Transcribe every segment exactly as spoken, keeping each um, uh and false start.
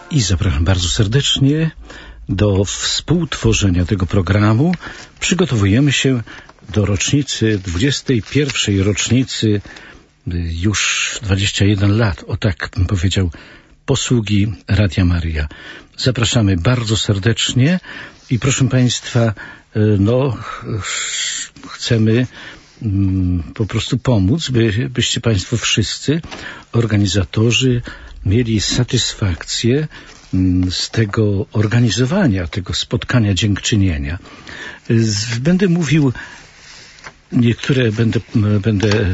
I zapraszam bardzo serdecznie do współtworzenia tego programu. Przygotowujemy się do rocznicy, dwudziestej pierwszej rocznicy, już dwadzieścia jeden lat, o tak bym powiedział, posługi Radia Maryja. Zapraszamy bardzo serdecznie i proszę Państwa, no chcemy po prostu pomóc, by, byście Państwo wszyscy, organizatorzy, mieli satysfakcję z tego organizowania, tego spotkania dziękczynienia. Będę mówił, niektóre będę, będę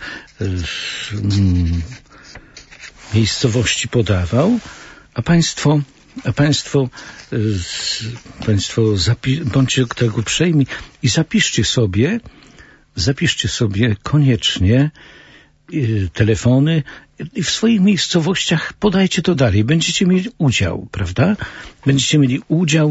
miejscowości podawał, a Państwo, a Państwo, Państwo zapi- bądźcie tego uprzejmi i zapiszcie sobie, zapiszcie sobie koniecznie telefony i w swoich miejscowościach podajcie to dalej. Będziecie mieli udział, prawda? Będziecie mieli udział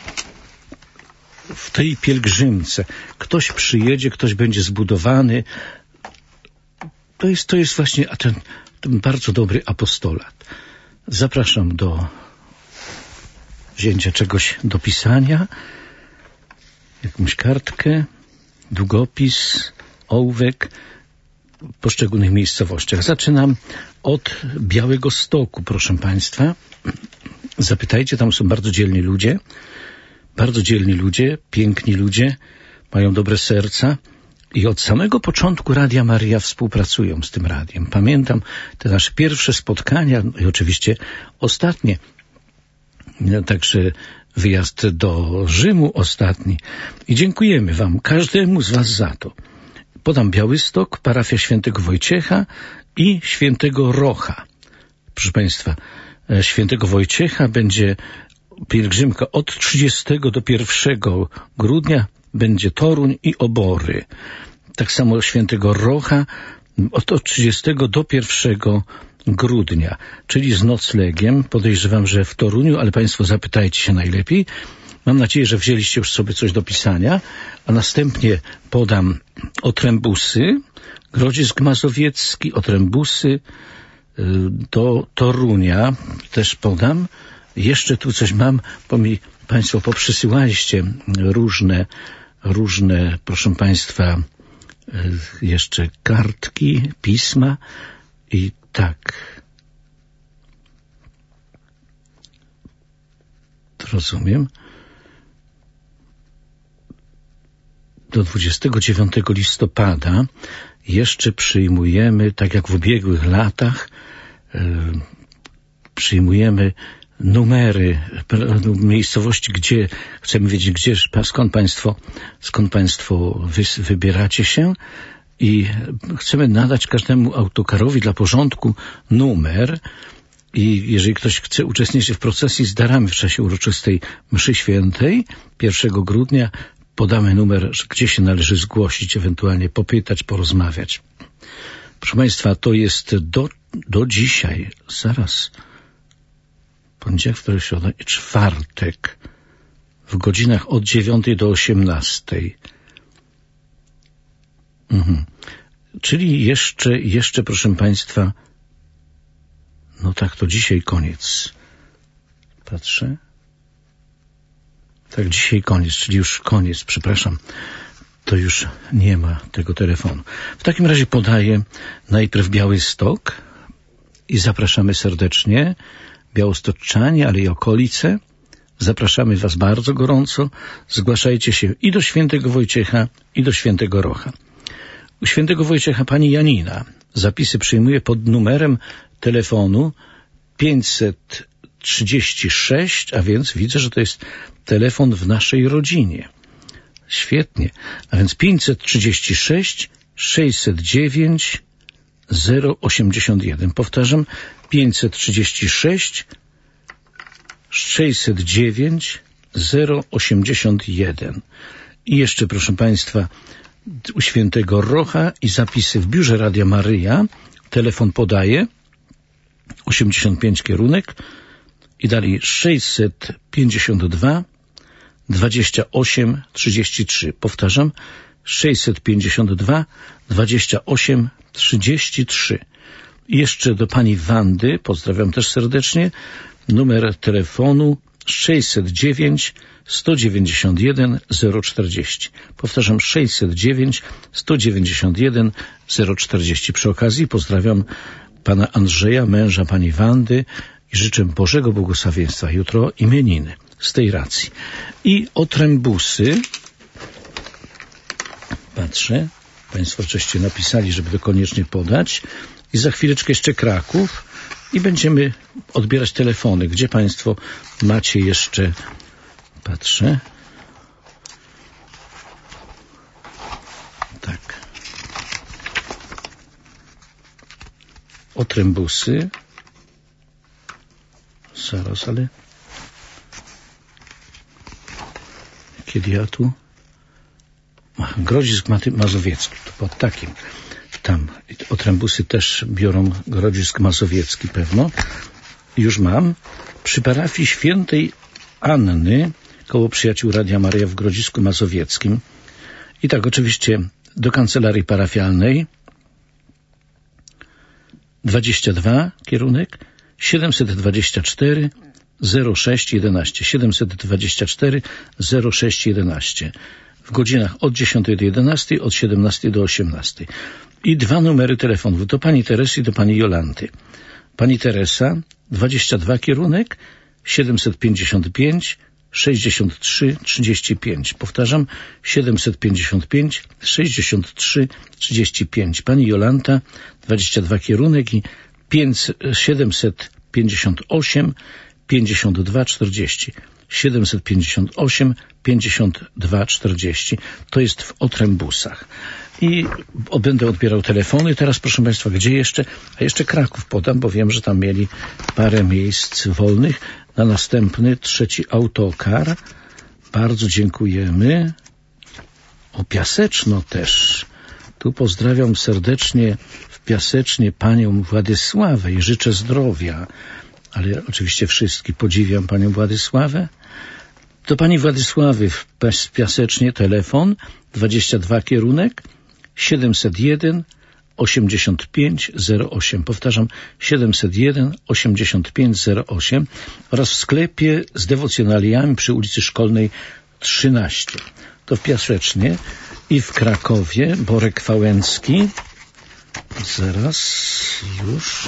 w tej pielgrzymce. Ktoś przyjedzie, ktoś będzie zbudowany. To jest, to jest właśnie ten, ten bardzo dobry apostolat. Zapraszam do wzięcia czegoś do pisania, jakąś kartkę, długopis, ołówek, w poszczególnych miejscowościach. Zaczynam od Białegostoku, proszę Państwa. Zapytajcie, tam są bardzo dzielni ludzie, bardzo dzielni ludzie, piękni ludzie, mają dobre serca i od samego początku Radia Maryja współpracują z tym radiem. Pamiętam te nasze pierwsze spotkania i oczywiście ostatnie, także wyjazd do Rzymu ostatni. I dziękujemy Wam, każdemu z Was za to. Podam Białystok, parafia Świętego Wojciecha i Świętego Rocha. Proszę Państwa, Świętego Wojciecha będzie pielgrzymka od trzydziestego do pierwszego grudnia, będzie Toruń i Obory. Tak samo Świętego Rocha od trzydziestego do pierwszego grudnia, czyli z noclegiem. Podejrzewam, że w Toruniu, ale Państwo zapytajcie się najlepiej. Mam nadzieję, że wzięliście już sobie coś do pisania, a następnie podam Otrębusy, Grodzisk Mazowiecki, Otrębusy, do Torunia też podam. Jeszcze tu coś mam, bo mi Państwo poprzysyłaliście różne, różne, proszę Państwa, jeszcze kartki, pisma i tak. Rozumiem. Do dwudziestego dziewiątego listopada jeszcze przyjmujemy, tak jak w ubiegłych latach, yy, przyjmujemy numery miejscowości, gdzie chcemy wiedzieć, gdzie, skąd Państwo, skąd Państwo wy, wybieracie się i chcemy nadać każdemu autokarowi dla porządku numer i jeżeli ktoś chce uczestniczyć w procesji z darami w czasie uroczystej mszy świętej pierwszego grudnia, podamy numer, gdzie się należy zgłosić, ewentualnie popytać, porozmawiać. Proszę Państwa, to jest do, do dzisiaj, zaraz, poniedziałek, wtorek, środa i czwartek, w godzinach od dziewiątej do osiemnastej. Mhm. Czyli jeszcze, jeszcze, proszę Państwa, no tak, to dzisiaj koniec. Patrzę. Tak, dzisiaj koniec, czyli już koniec, przepraszam, to już nie ma tego telefonu. W takim razie podaję najpierw Białystok i zapraszamy serdecznie, białostoczczanie, ale i okolice. Zapraszamy Was bardzo gorąco, zgłaszajcie się i do Świętego Wojciecha, i do Świętego Rocha. U Świętego Wojciecha pani Janina zapisy przyjmuje pod numerem telefonu pięćset trzydzieści sześć, a więc widzę, że to jest telefon w naszej rodzinie. Świetnie. A więc pięćset trzydzieści sześć sześćset dziewięć zero osiemdziesiąt jeden. Powtarzam, pięćset trzydzieści sześć sześćset dziewięć zero osiemdziesiąt jeden. I jeszcze, proszę Państwa, u Świętego Rocha i zapisy w biurze Radia Maryja. Telefon podaje osiemdziesiąt pięć kierunek i dalej sześćset pięćdziesiąt dwa dwadzieścia osiem trzydzieści trzy. Powtarzam, sześćset pięćdziesiąt dwa dwadzieścia osiem trzydzieści trzy. jeszcze do pani Wandy, pozdrawiam też serdecznie, numer telefonu sześćset dziewięć sto dziewięćdziesiąt jeden zero czterdzieści. Powtarzam, sześćset dziewięć sto dziewięćdziesiąt jeden zero czterdzieści. Przy okazji pozdrawiam pana Andrzeja, męża pani Wandy i życzę Bożego błogosławieństwa. Jutro imieniny z tej racji. I otrębusy. Patrzę, państwo wcześniej napisali, żeby to koniecznie podać. I za chwileczkę jeszcze Kraków i będziemy odbierać telefony. Gdzie państwo macie jeszcze... Patrzę. Tak. Otrębusy. Zaraz, ale... Kiedy ja tu... Grodzisk Mazowiecki, to pod takim. Tam otrębusy też biorą Grodzisk Mazowiecki pewno. Już mam. Przy parafii świętej Anny, koło Przyjaciół Radia Maryja w Grodzisku Mazowieckim. I tak oczywiście do kancelarii parafialnej. dwadzieścia dwa kierunek siedemset dwadzieścia cztery zero sześć jedenaście. siedemset dwadzieścia cztery zero sześć jedenaście. W godzinach od dziesiątej do jedenastej, od siedemnastej do osiemnastej. I dwa numery telefonów, do pani Teresy i do pani Jolanty. Pani Teresa, dwadzieścia dwa kierunek, siedemset pięćdziesiąt pięć, sześćdziesiąt trzy, trzydzieści pięć. Powtarzam, siedemset pięćdziesiąt pięć, sześćdziesiąt trzy, trzydzieści pięć. Pani Jolanta, dwadzieścia dwa kierunek i siedemset pięćdziesiąt osiem, pięćdziesiąt dwa, czterdzieści. siedemset pięćdziesiąt osiem, pięćdziesiąt dwa, czterdzieści. To jest w otrębusach. I będę odbierał telefony. Teraz, proszę państwa, gdzie jeszcze? A jeszcze Kraków podam, bo wiem, że tam mieli parę miejsc wolnych. Na następny, trzeci autokar. Bardzo dziękujemy. O, Piaseczno też. Tu pozdrawiam serdecznie w Piasecznie panią Władysławę i życzę zdrowia. Ale oczywiście wszystkich podziwiam panią Władysławę. Do pani Władysławy w Piasecznie telefon dwadzieścia dwa kierunek siedemset jeden osiemdziesiąt pięć zero osiem. Powtarzam, siedemset jeden osiemdziesiąt pięć zero osiem oraz w sklepie z dewocjonaliami przy ulicy Szkolnej trzynaście. To w Piasecznie i w Krakowie Borek Wałęcki. Zaraz, już...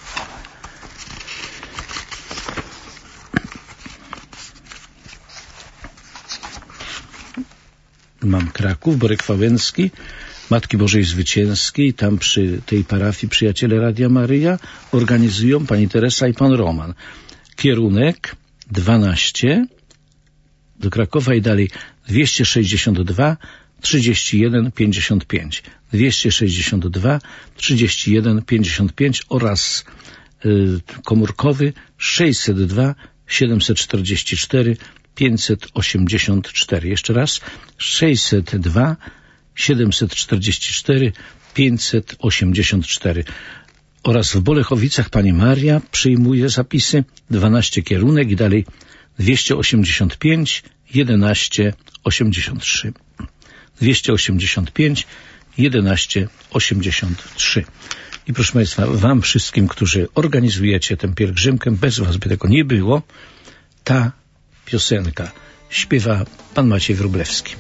Mam Kraków, Borek Wałęcki, Matki Bożej Zwycięskiej, tam przy tej parafii Przyjaciele Radia Maryja organizują pani Teresa i pan Roman. Kierunek dwanaście do Krakowa i dalej dwieście sześćdziesiąt dwa, trzydzieści jeden, pięćdziesiąt pięć. dwieście sześćdziesiąt dwa, trzydzieści jeden, pięćdziesiąt pięć oraz y, komórkowy sześćset dwa, siedemset czterdzieści cztery, pięćset osiemdziesiąt cztery. Jeszcze raz sześćset dwa, siedemset czterdzieści cztery, pięćset osiemdziesiąt cztery. Oraz w Bolechowicach pani Maria przyjmuje zapisy dwanaście kierunek i dalej dwieście osiemdziesiąt pięć, jedenaście, osiemdziesiąt trzy. dwieście osiemdziesiąt pięć, jedenaście, osiemdziesiąt trzy. I proszę państwa, wam wszystkim, którzy organizujecie tę pielgrzymkę, bez was by tego nie było, ta piosenka śpiewa pan Maciej Wróblewski.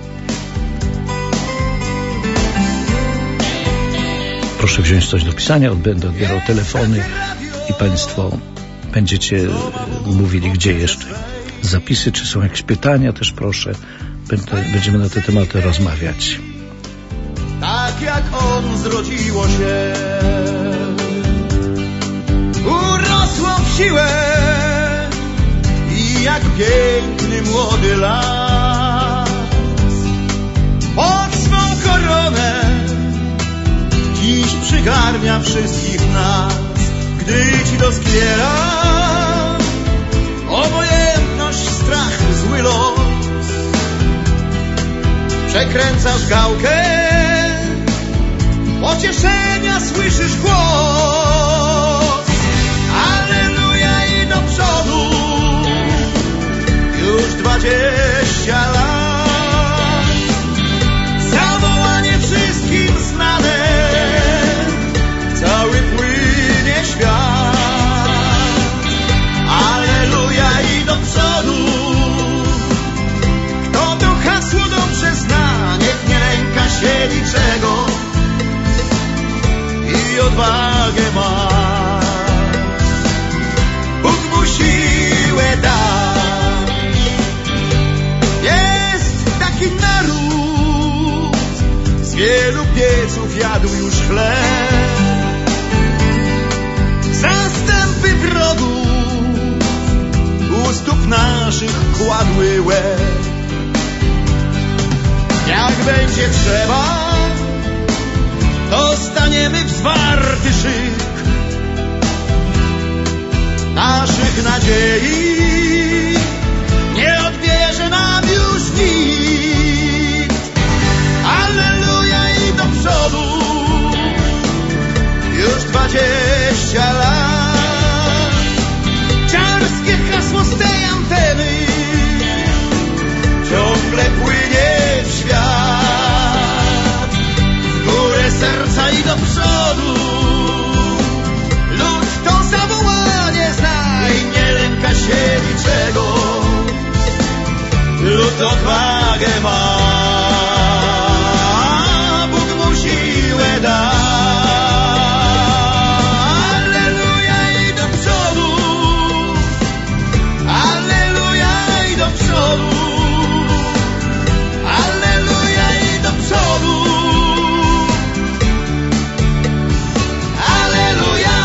Proszę wziąć coś do pisania, będę odbierał telefony i państwo będziecie mówili, gdzie jeszcze zapisy, czy są jakieś pytania, też proszę. Będziemy na te tematy rozmawiać. Tak jak on zrodziło się, urosło w siłę i jak piękny młody las pod swą koronę dziś przygarnia wszystkich nas. Gdy ci doskwiera obojętność, strach, zły los, przekręcasz gałkę, pocieszenia słyszysz głos. Alleluja i do przodu już dwadzieścia lat. Zawołanie wszystkim znane, cały płyn naszych nadziei nie odbierze nam już nic. Alleluja i do przodu już dwadzieścia lat. Ciarskie hasło z tej anteny ciągle płynie w świat. W górę serca i do przodu lud to zawołanie zna i nie lęka się niczego. Lud odwagę ma, Bóg mu siłę da. Alleluja i do przodu, alleluja i do przodu, alleluja i do przodu, alleluja.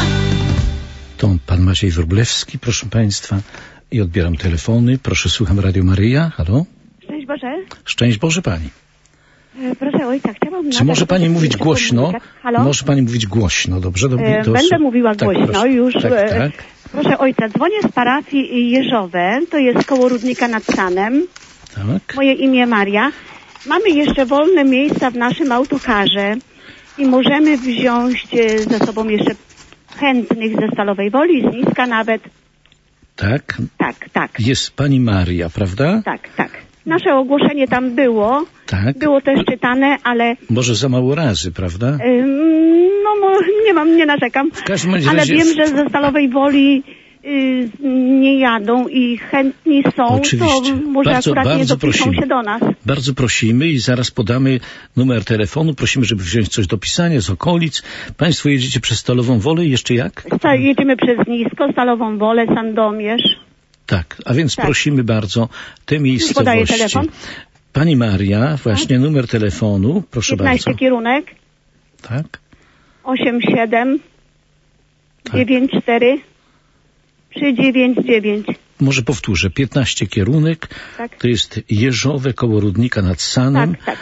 To pan Maciej Wróblewski, proszę państwa, i odbieram telefony. Proszę, słucham Radio Maryja. Halo? Szczęść Boże. Szczęść Boże pani. E, proszę ojca, chciałam... Czy może pani mówić głośno? Halo? Może pani mówić głośno, dobrze? Do, E, do, będę mówiła tak, głośno proszę. już. Tak, e, tak. Proszę ojca, dzwonię z parafii Jeżowe, to jest koło Rudnika nad Sanem. Tak. Moje imię Maria. Mamy jeszcze wolne miejsca w naszym autokarze i możemy wziąć e, ze sobą jeszcze chętnych ze Stalowej Woli, z Niska nawet. Tak. Tak, tak. Jest pani Maria, prawda? Tak, tak. Nasze ogłoszenie tam było. Tak. Było też czytane, ale... Może za mało razy, prawda? Ym, no mo, nie mam, nie narzekam. W każdym razie... Ale wiem, że ze Stalowej Woli y, nie jadą i chętni są. Oczywiście. To może Bardzo, akurat nie bardzo dopiszą prosimy. się do nas. Bardzo prosimy i zaraz podamy numer telefonu. Prosimy, żeby wziąć coś do pisania z okolic. Państwo jedziecie przez Stalową Wolę i jeszcze jak? Sta- jedziemy przez Nisko, Stalową Wolę, Sandomierz. Tak, a więc Tak. prosimy bardzo te Podaję miejscowości. telefon. Pani Maria, właśnie numer telefonu, proszę piętnasty bardzo. kierunek, Tak, osiem siedem Tak. dziewięć cztery trzy dziewięć dziewięć. może powtórzę. piętnaście kierunek, Tak. to jest Jeżowe koło Rudnika nad Sanem Tak, tak.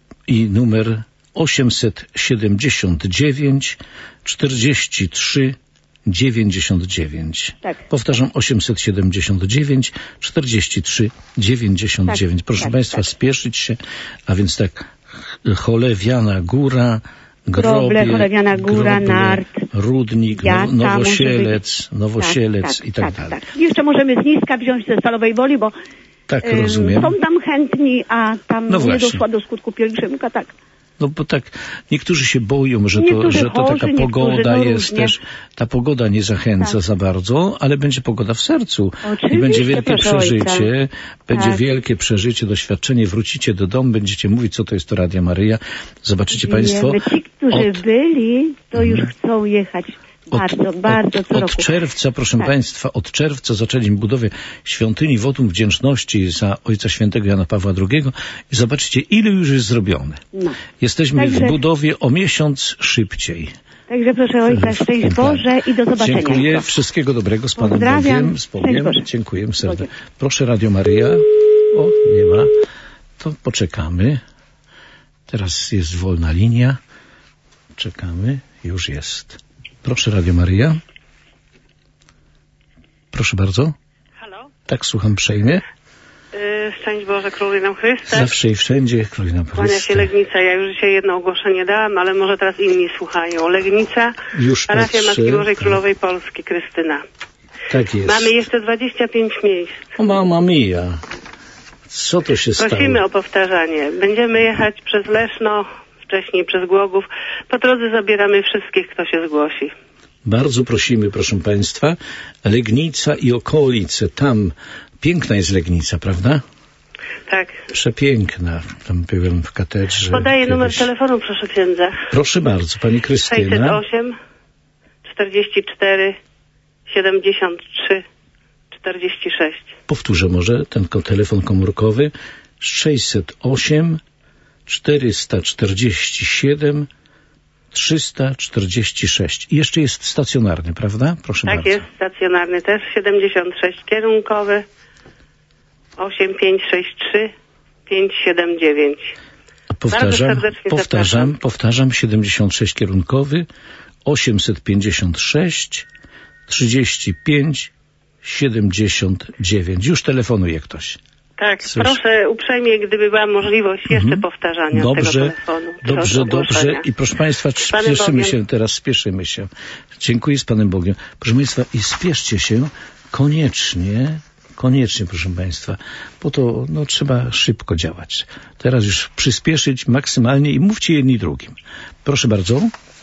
i numer osiemset siedemdziesiąt dziewięć czterdzieści trzy dziewięćdziesiąt dziewięć. Tak. Powtarzam, osiemset siedemdziesiąt dziewięć czterdzieści trzy dziewięćdziesiąt dziewięć. Tak, Proszę tak, państwa, tak. spieszyć się, a więc tak, Cholewiana Góra, Groble, Grobie, Cholewiana Góra, Groble, Nart, Rudnik, Jata, Nowosielec, Nowosielec tak, tak, i tak, tak, dalej. tak. Jeszcze możemy z Niska wziąć ze Stalowej Woli, bo Tak, Ym, rozumiem. są tam chętni, a tam No nie właśnie. doszła do skutku pielgrzymka, tak. No bo tak, niektórzy się boją, że to, Niektórzy że to chorzy, taka niektórzy pogoda no jest różnie. też, ta pogoda nie zachęca Tak. za bardzo, ale będzie pogoda w sercu. Oczywiście, I będzie wielkie proszę przeżycie, ojca. będzie Tak. wielkie przeżycie, doświadczenie, wrócicie do domu, będziecie mówić, co to jest to Radia Maryja. Zobaczycie państwo, Wiemy, ci, którzy od- byli, to już chcą jechać bardzo, od, bardzo od, co od roku. czerwca, proszę Tak. państwa, od czerwca zaczęliśmy budowę świątyni Wotum Wdzięczności za Ojca Świętego Jana Pawła drugiego i zobaczcie, ile już jest zrobione. No. Jesteśmy Także- w budowie o miesiąc szybciej. Także proszę ojca, szczęść Boże i do zobaczenia. Dziękuję. Wszystkiego dobrego z Panem Pozdrawiam. Bogiem. Z Szczęść Bogiem. Boże. Dziękuję serdecznie. Bogiem. Proszę Radio Maryja. O, nie ma. To poczekamy. Teraz jest wolna linia. Czekamy. Już jest. Proszę Radio Maryja. Proszę bardzo. Halo? Tak, słucham przejmie. Yy, szczęść Boże, Króluj nam Chryste. Zawsze i wszędzie. Króli nam Kłania się Chryste. Legnica. Ja już dzisiaj jedno ogłoszenie dałam, ale może teraz inni słuchają. Legnica, Już parafia patrzę. Matki Bożej Tak. Królowej Polski, Krystyna. Tak jest. Mamy jeszcze dwadzieścia pięć miejsc. O, mama mia. Co to się Prosimy stało? o powtarzanie. Będziemy jechać przez Leszno, wcześniej przez Głogów. Po drodze zabieramy wszystkich, kto się zgłosi. Bardzo prosimy, proszę państwa, Legnica i okolice, tam piękna jest Legnica, prawda? Tak. Przepiękna. Tam byłem w katedrze. Podaję numer kiedyś. telefonu, proszę księdza. Proszę bardzo, pani sześćset Krystyna. osiem czterdzieści cztery siedemdziesiąt trzy czterdzieści sześć. Powtórzę może ten ko- telefon komórkowy. sześćset osiem czterysta czterdzieści siedem trzysta czterdzieści sześć. I jeszcze jest stacjonarny, prawda? Proszę Tak bardzo. jest, stacjonarny też, siedemdziesiąt sześć kierunkowy, osiem pięć sześć trzy pięć siedem dziewięć. A powtarzam, Bardzo serdecznie powtarzam, zapraszam. powtarzam, siedemdziesiąt sześć kierunkowy, osiemset pięćdziesiąt sześć trzydzieści pięć siedemdziesiąt dziewięć. Już telefonuje ktoś. Tak, Słyszę. proszę uprzejmie, gdyby była możliwość jeszcze Mhm. powtarzania Dobrze, tego telefonu. dobrze, Proszę dobrze. ogłoszenia. I proszę Państwa, Panem spieszymy Bogiem. się teraz, spieszymy się. Dziękuję, z Panem Bogiem. Proszę Państwa, i spieszcie się koniecznie, koniecznie, proszę Państwa, bo to no, trzeba szybko działać. Teraz już przyspieszyć maksymalnie i mówcie jedni drugim. Proszę bardzo.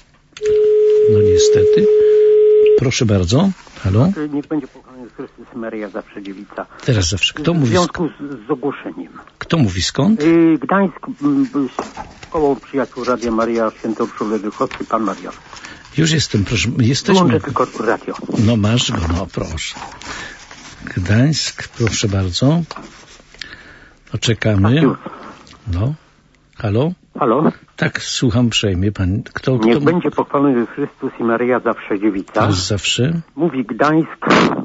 No niestety. Proszę bardzo. Halo? Niech będzie pochwalony Chrystus Maryja, zawsze dziewica. Teraz zawsze. Kto W mówi, sk- związku z, z ogłoszeniem. kto mówi skąd? Yy, Gdańsk, m, koło przyjaciół Radia Maria, Święto Urszula Duchowski, pan Maria. Już jestem, proszę. Jesteśmy. Wyłączę tylko radio. No masz go, no proszę. Gdańsk, proszę bardzo. Poczekamy. Tak, już. No. Halo? Halo? Tak, słucham uprzejmie. Pan, kto, kto Niech będzie pochwalony Chrystus i Maryja, zawsze dziewica. to jest zawsze? Mówi Gdańsk,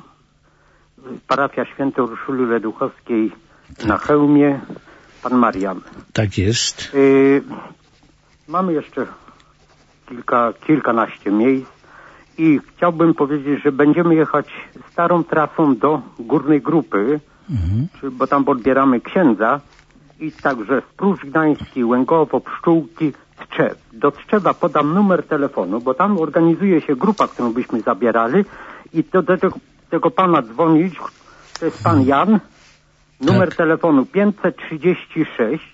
parafia Święto Urszuli Leduchowskiej na Chełmie, pan Marian. Tak jest. Yy, mamy jeszcze kilka, kilkanaście miejsc i chciałbym powiedzieć, że będziemy jechać starą trasą do Górnej Grupy, Mhm. czy, bo tam odbieramy księdza i także Spróż Gdański, Łęgowo, Pszczółki, Tczew. Do Tczewa podam numer telefonu, bo tam organizuje się grupa, którą byśmy zabierali i do, do tego, tego pana dzwonić, to jest pan Jan, numer Tak. telefonu pięćset trzydzieści sześć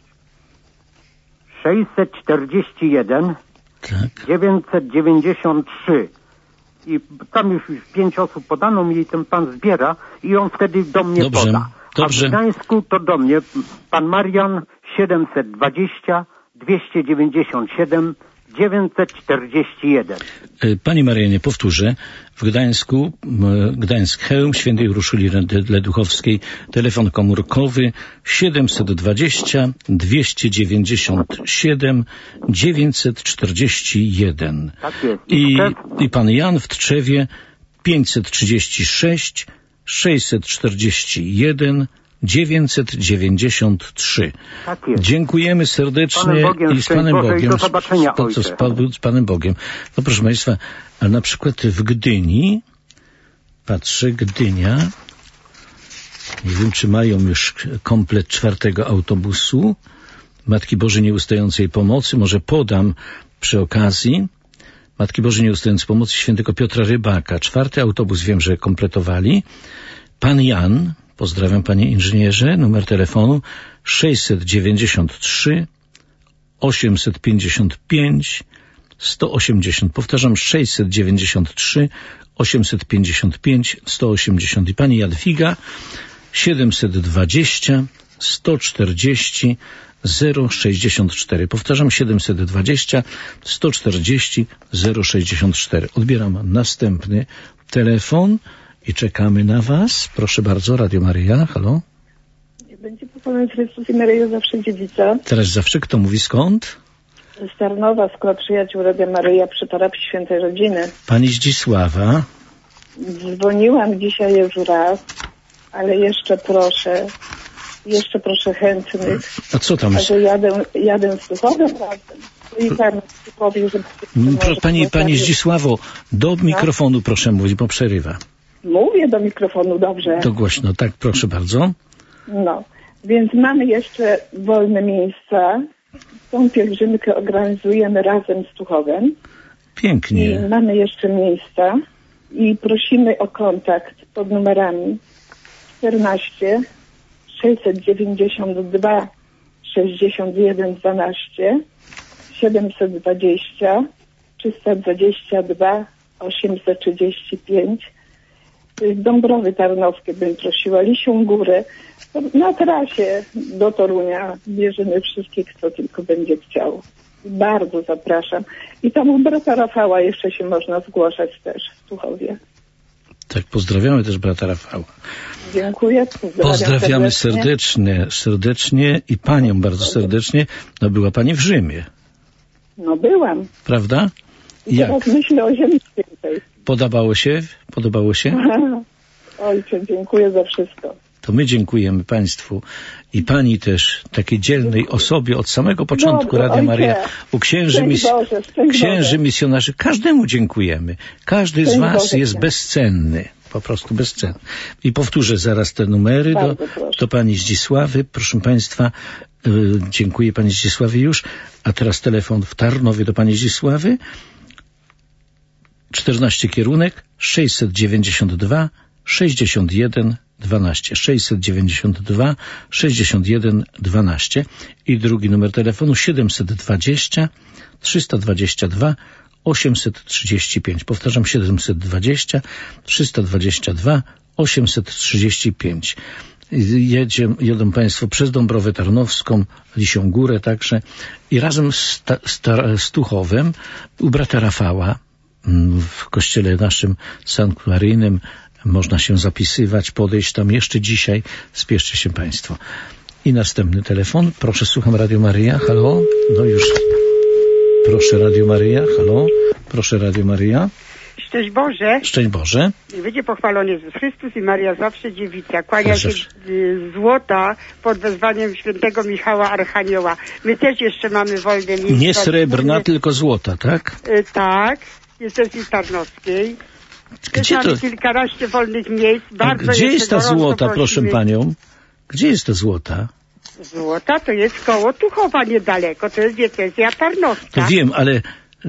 sześćset czterdzieści jeden Tak. dziewięćset dziewięćdziesiąt trzy. I tam już, już pięć osób podano mi i ten pan zbiera i on wtedy do mnie Dobrze, poda. dobrze. A w Gdańsku to do mnie pan Marian siedemset dwadzieścia dwieście dziewięćdziesiąt siedem dziewięćset czterdzieści jeden. Y, Panie Marianie, powtórzę. W Gdańsku, m, Gdańsk Chełm, Świętej Urszuli Leduchowskiej, telefon komórkowy siedemset dwadzieścia dwieście dziewięćdziesiąt siedem dziewięćset czterdzieści jeden. Tak jest. I, Tczew, I pan Jan w Tczewie pięćset trzydzieści sześć sześćset czterdzieści jeden dziewięćset dziewięćdziesiąt trzy. tak jest. Dziękujemy serdecznie Panem Bogiem, i z Panem szczęść Boże, i Bogiem. do zobaczenia, z, z, ojcze. z, z Panem Bogiem. No proszę Państwa, a na przykład w Gdyni, patrzę, Gdynia, nie wiem, czy mają już komplet czwartego autobusu Matki Bożej Nieustającej Pomocy. Może podam przy okazji Matki Bożej Nieustającej Pomocy Świętego Piotra Rybaka. Czwarty autobus wiem, że kompletowali. Pan Jan, pozdrawiam panie inżynierze, numer telefonu sześćset dziewięćdziesiąt trzy osiemset pięćdziesiąt pięć sto osiemdziesiąt. Powtarzam, sześćset dziewięćdziesiąt trzy osiemset pięćdziesiąt pięć sto osiemdziesiąt. I pani Jadwiga siedemset dwadzieścia sto czterdzieści zero sześćdziesiąt cztery. Powtarzam, siedemset dwadzieścia sto czterdzieści zero sześćdziesiąt cztery. Odbieram następny telefon i czekamy na was. Proszę bardzo, Radio Maryja, halo. Będzie pochwalony Chrystus i Maryja, zawsze dziewica. Teraz zawsze kto mówi skąd? Z Tarnowa, z koła przyjaciół Radia Maryja przy parafii Świętej Rodziny. Pani Zdzisława. Dzwoniłam dzisiaj już raz, ale jeszcze proszę, jeszcze proszę chętnych. A co tam? A że jadę, jadę z Duchowem razem. I tam powiem, że... Pro, pani, pani Zdzisławo, do mikrofonu proszę mówić, bo przerywa. Mówię do mikrofonu, dobrze. To głośno, tak, proszę bardzo. No, więc mamy jeszcze wolne miejsca. Tą pielgrzymkę organizujemy razem z Duchowem. I Pięknie. mamy jeszcze miejsca i prosimy o kontakt pod numerami czternaście sześćset dziewięćdziesiąt dwa sześćdziesiąt jeden dwanaście siedemset dwadzieścia trzysta dwadzieścia dwa osiemset trzydzieści pięć. Dąbrowy Tarnowskie bym prosiła, Lisią Górę. Na trasie do Torunia bierzemy wszystkich, kto tylko będzie chciał. Bardzo zapraszam. I tam u brata Rafała jeszcze się można zgłaszać też w Tuchowie. Tak, pozdrawiamy też brata Rafała. Dziękuję. Pozdrawiam Pozdrawiamy serdecznie. serdecznie, serdecznie i panią bardzo serdecznie. No była pani w Rzymie, No byłam. prawda? I Jak? teraz myślę o Ziemi Świętej. Podobało się? Podobało się? Ojcze, dziękuję za wszystko. To my dziękujemy państwu i pani też, takiej dzielnej osobie od samego początku Dobrze, Radia ojcze. Maryja, u księży, Szczęść mis... Boże, szczęść księży Boże. misjonarzy. Każdemu dziękujemy. Każdy z Szczęść was Boże, jest księże. bezcenny. po prostu bezcenny. I powtórzę zaraz te numery do, do pani Zdzisławy. Proszę państwa, yy, dziękuję pani Zdzisławie już. A teraz telefon w Tarnowie do pani Zdzisławy. czternaście kierunek sześćset dziewięćdziesiąt dwa sześćdziesiąt jeden dwanaście. sześćset dziewięćdziesiąt dwa sześćdziesiąt jeden dwanaście. I drugi numer telefonu siedemset dwadzieścia trzysta dwadzieścia dwa osiemset trzydzieści pięć. Powtarzam, siedemset dwadzieścia trzysta dwadzieścia dwa osiemset trzydzieści pięć. Jedzie, jedą państwo przez Dąbrowę Tarnowską, Lisią Górę także i razem z, ta, z, ta, z Tuchowem u brata Rafała w kościele naszym sanktuaryjnym można się zapisywać, podejść tam jeszcze dzisiaj. Spieszcie się państwo. I następny telefon. Proszę, słucham Radio Maryja. Halo? No już. Proszę Radio Maryja. Halo? Proszę Radio Maryja. Szczęść Boże. Szczęść Boże. I będzie pochwalony Jezus Chrystus i Maria zawsze dziewica. Kłania się złota pod wezwaniem świętego Michała Archanioła. My też jeszcze mamy wolne miejsca. Nie srebrna, my... tylko złota, tak? Y, tak. Jestem z Tarnowskiej. Gdzie mamy to... kilkanaście wolnych miejsc. Bardzo gdzie jest ta złota, proszę panią? Gdzie jest ta złota? Złota to jest koło Tuchowa niedaleko. To jest diecezja Tarnowska. To wiem, ale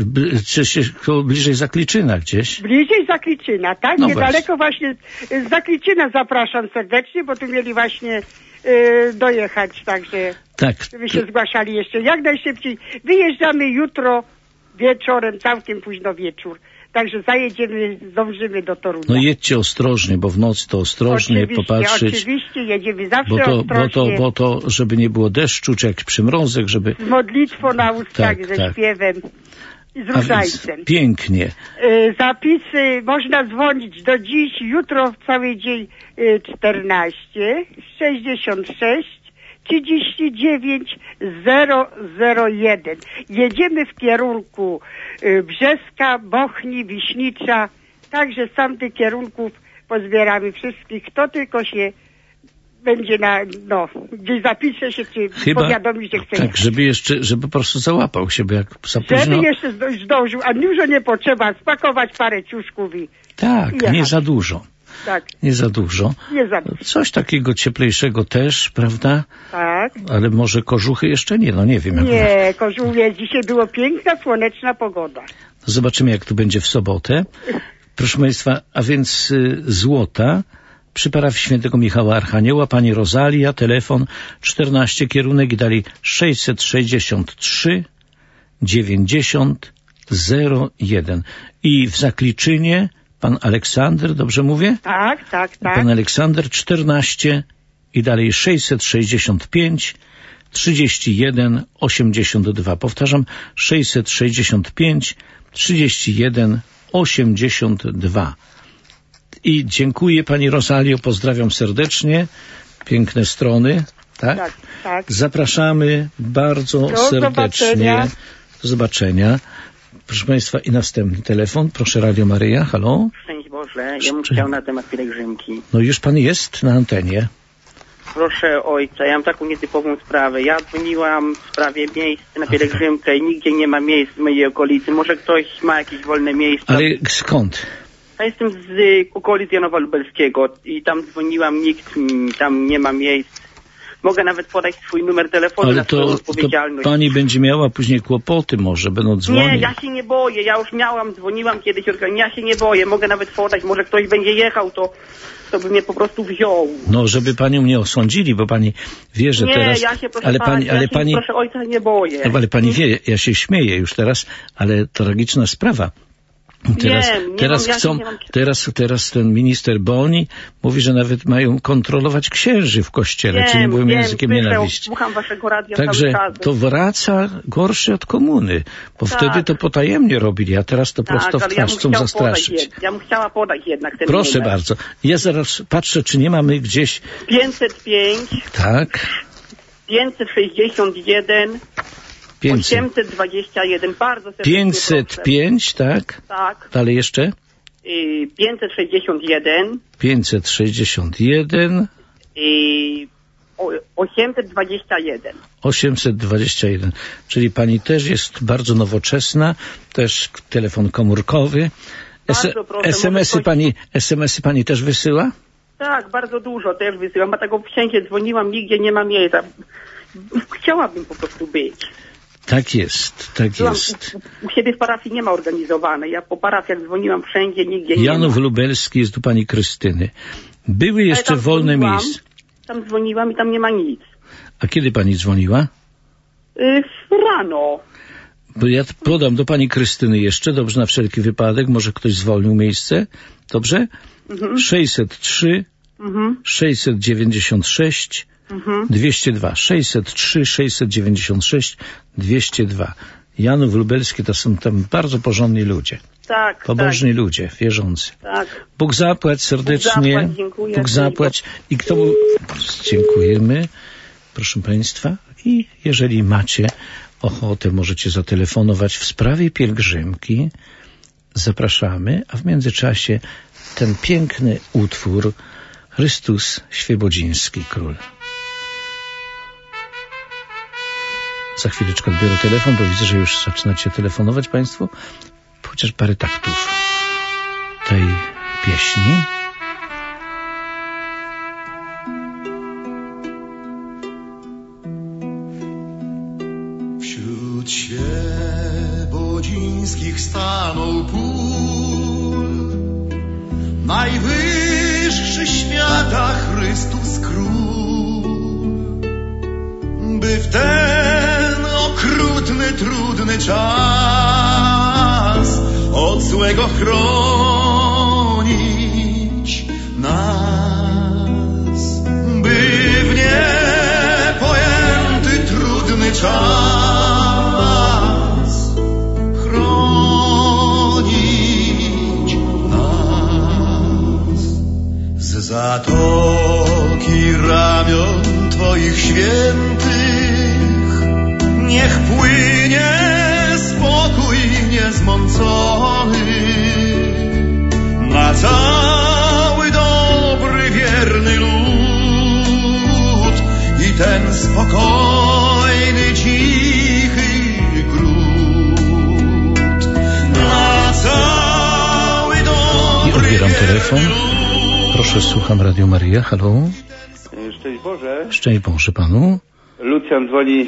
czy się koło bliżej Zakliczyna gdzieś? Bliżej Zakliczyna, tak? No niedaleko właśnie. właśnie z Zakliczyna zapraszam serdecznie, bo tu mieli właśnie yy, dojechać, także tak. Wy się zgłaszali jeszcze jak najszybciej. Wyjeżdżamy jutro wieczorem, całkiem późno wieczór. Także zajedziemy, zdążymy do Torunia. No jedźcie ostrożnie, bo w nocy to ostrożnie oczywiście, popatrzeć. Oczywiście, jedziemy zawsze bo to, ostrożnie. Bo to, bo to, żeby nie było deszczu, czy jakiś przymrozek, żeby... Z modlitwą na ustach, tak, ze tak. śpiewem i z różańcem. Pięknie. Y, zapisy można dzwonić do dziś, jutro w cały dzień y, czternaście sześćdziesiąt sześć trzydzieści dziewięć zero zero jeden. Jedziemy w kierunku y, Brzeska, Bochni, Wiśnicza. Także z tamtych kierunków pozbieramy wszystkich. Kto tylko się będzie na, no, gdzieś zapisze się, czy Chyba, powiadomi, że chce. Tak, żeby jeszcze, żeby po prostu załapał się, bo jak za późno... Żeby jeszcze zdążył, a dużo nie potrzeba, spakować parę ciuszków i Tak, i nie za dużo. Tak. Nie za dużo. Nie za dużo. Coś takiego cieplejszego też, prawda? Tak. Ale może kożuchy jeszcze nie, no nie wiem. Jak nie, kożuchie, dzisiaj było piękna, słoneczna pogoda. Zobaczymy, jak tu będzie w sobotę. Proszę państwa, a więc y, złota przy parafii świętego Michała Archanioła, pani Rozalia, telefon czternaście kierunek i dalej sześćset sześćdziesiąt trzy dziewięćdziesiąt zero jeden. I w Zakliczynie pan Aleksander, dobrze mówię? Tak, tak, tak. Pan Aleksander czternaście i dalej sześćset sześćdziesiąt pięć trzydzieści jeden osiemdziesiąt dwa. Powtarzam, sześćset sześćdziesiąt pięć trzydzieści jeden osiemdziesiąt dwa. I dziękuję pani Rosalio, pozdrawiam serdecznie. Piękne strony, tak? Tak, tak. Zapraszamy bardzo Do serdecznie. Zobaczenia. Do zobaczenia. Proszę państwa, i następny telefon. Proszę, Radio Maryja, halo. Szczęść Boże, ja bym chciał na temat pielgrzymki. No już pan jest na antenie. Proszę ojca, ja mam taką nietypową sprawę. Ja dzwoniłam w sprawie miejsc na pielgrzymkę i nigdzie nie ma miejsc w mojej okolicy. Może ktoś ma jakieś wolne miejsca. Ale skąd? Ja jestem z okolic Janowa Lubelskiego i tam dzwoniłam, nikt tam nie ma miejsc. Mogę nawet podać swój numer telefonu. Ale na swoją to, odpowiedzialność. to pani będzie miała później kłopoty może, będą dzwonić. Nie, ja się nie boję, ja już miałam, dzwoniłam kiedyś, ja się nie boję, mogę nawet podać, może ktoś będzie jechał, to, to by mnie po prostu wziął. No, żeby panią nie osądzili, bo pani wie, że nie, teraz... ja się proszę ale pani, pani, ale ja się, pani... proszę ojca nie boję. No, ale pani wie, ja się śmieję już teraz, ale tragiczna sprawa. Teraz, nie, nie teraz mam, chcą, ja mam... teraz, teraz ten minister Boni mówi, że nawet mają kontrolować księży w kościele, wiem, czy nie byłem wiem, językiem słyszę, nienawiści. Słucham waszego radia. Także to wraca gorszy od komuny, bo tak. Wtedy to potajemnie robili, a teraz to tak, prosto w twarz chcą ja zastraszyć. Jed, ja bym chciała podać jednak ten Proszę numer. bardzo. Ja zaraz patrzę, czy nie mamy gdzieś... pięćset pięć Tak. pięćset sześćdziesiąt jeden osiemset dwadzieścia jeden. Bardzo serdecznie pięćset pięć, proszę. tak? Tak. Dalej jeszcze? I pięćset sześćdziesiąt jeden pięćset sześćdziesiąt jeden i osiemset dwadzieścia jeden. osiemset dwadzieścia jeden. Czyli pani też jest bardzo nowoczesna, też telefon komórkowy. Bardzo proszę, es em esy ktoś... pani, es em esy pani też wysyła? Tak, bardzo dużo też wysyłam, a tak wszędzie dzwoniłam, nigdzie nie ma miejsca. Chciałabym po prostu być. Tak jest, tak Byłam, jest. U, u siebie w parafii nie ma organizowanej. Ja po parafiach dzwoniłam wszędzie, nigdzie nie Janów ma. Lubelski, jest tu pani Krystyny. Były jeszcze tam wolne dzwoniłam, miejsca. Tam dzwoniłam i tam nie ma nic. A kiedy pani dzwoniła? Yy, rano. Bo ja podam do pani Krystyny jeszcze, dobrze, na wszelki wypadek, może ktoś zwolnił miejsce, dobrze? Mhm. sześćset trzy, Mhm. sześćset dziewięćdziesiąt sześć, Mhm. dwieście dwa. sześćset trzy, sześćset dziewięćdziesiąt sześć, dwieście dwa. Janów Lubelski to są tam bardzo porządni ludzie. Tak, Pobożni tak, ludzie, wierzący. tak. Bóg zapłać serdecznie. Bóg zapłać, dziękuję. Bóg zapłać. I kto mu... Dziękujemy, proszę państwa. I jeżeli macie ochotę, możecie zatelefonować w sprawie pielgrzymki. Zapraszamy, a w międzyczasie ten piękny utwór Chrystus Świebodziński Król. Za chwileczkę odbiorę telefon, bo widzę, że już zaczynacie telefonować państwo. Chociaż parę taktów tej pieśni. Wśród świebodzińskich stanął pól, najwyższy świata Chrystus Król, by w ten okrutny, trudny czas od złego chronić nas, by w niepojęty, trudny czas chronić nas. Z zatoki ramion Twoich świętych niech płynie spokój niezmącony na cały dobry, wierny lud i ten spokojny, cichy gród. Na cały dobry, I odbieram telefon. Proszę, słucham Radio Maryja. Halo? Szczęść Boże. Szczęść Boże panu. Lucjan dzwoni y,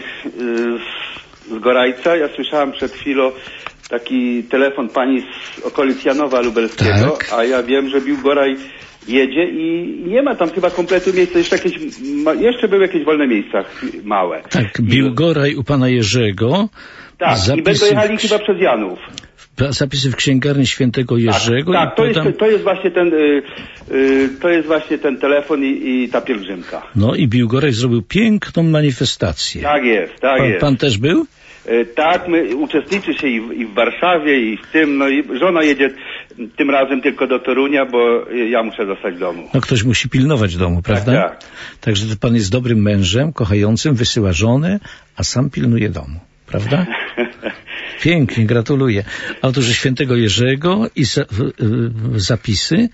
z Gorajca. Ja słyszałam przed chwilą taki telefon pani z okolic Janowa Lubelskiego, tak. A ja wiem, że Biłgoraj jedzie i nie ma tam chyba kompletu miejsca. Jeszcze, jakieś, ma, jeszcze były jakieś wolne miejsca małe. Tak, Biłgoraj u pana Jerzego. Tak, zapisy i będą jechali w... chyba przez Janów. Zapisy w księgarni Świętego Jerzego. Tak, tak, i to, podam... jest, to jest właśnie ten y, y, to jest właśnie ten telefon i, i ta pielgrzymka. No i Biłgoraj zrobił piękną manifestację. Tak jest, tak pan, jest. Pan też był? Y, tak, my uczestniczy się i w, i w Warszawie, i w tym, no i żona jedzie tym razem tylko do Torunia, bo ja muszę zostać w domu. No ktoś musi pilnować domu, prawda? Tak, tak. Także to pan jest dobrym mężem, kochającym, wysyła żonę, a sam pilnuje domu, prawda? Pięknie, gratuluję. Autorze Świętego Jerzego i za, w, w, zapisy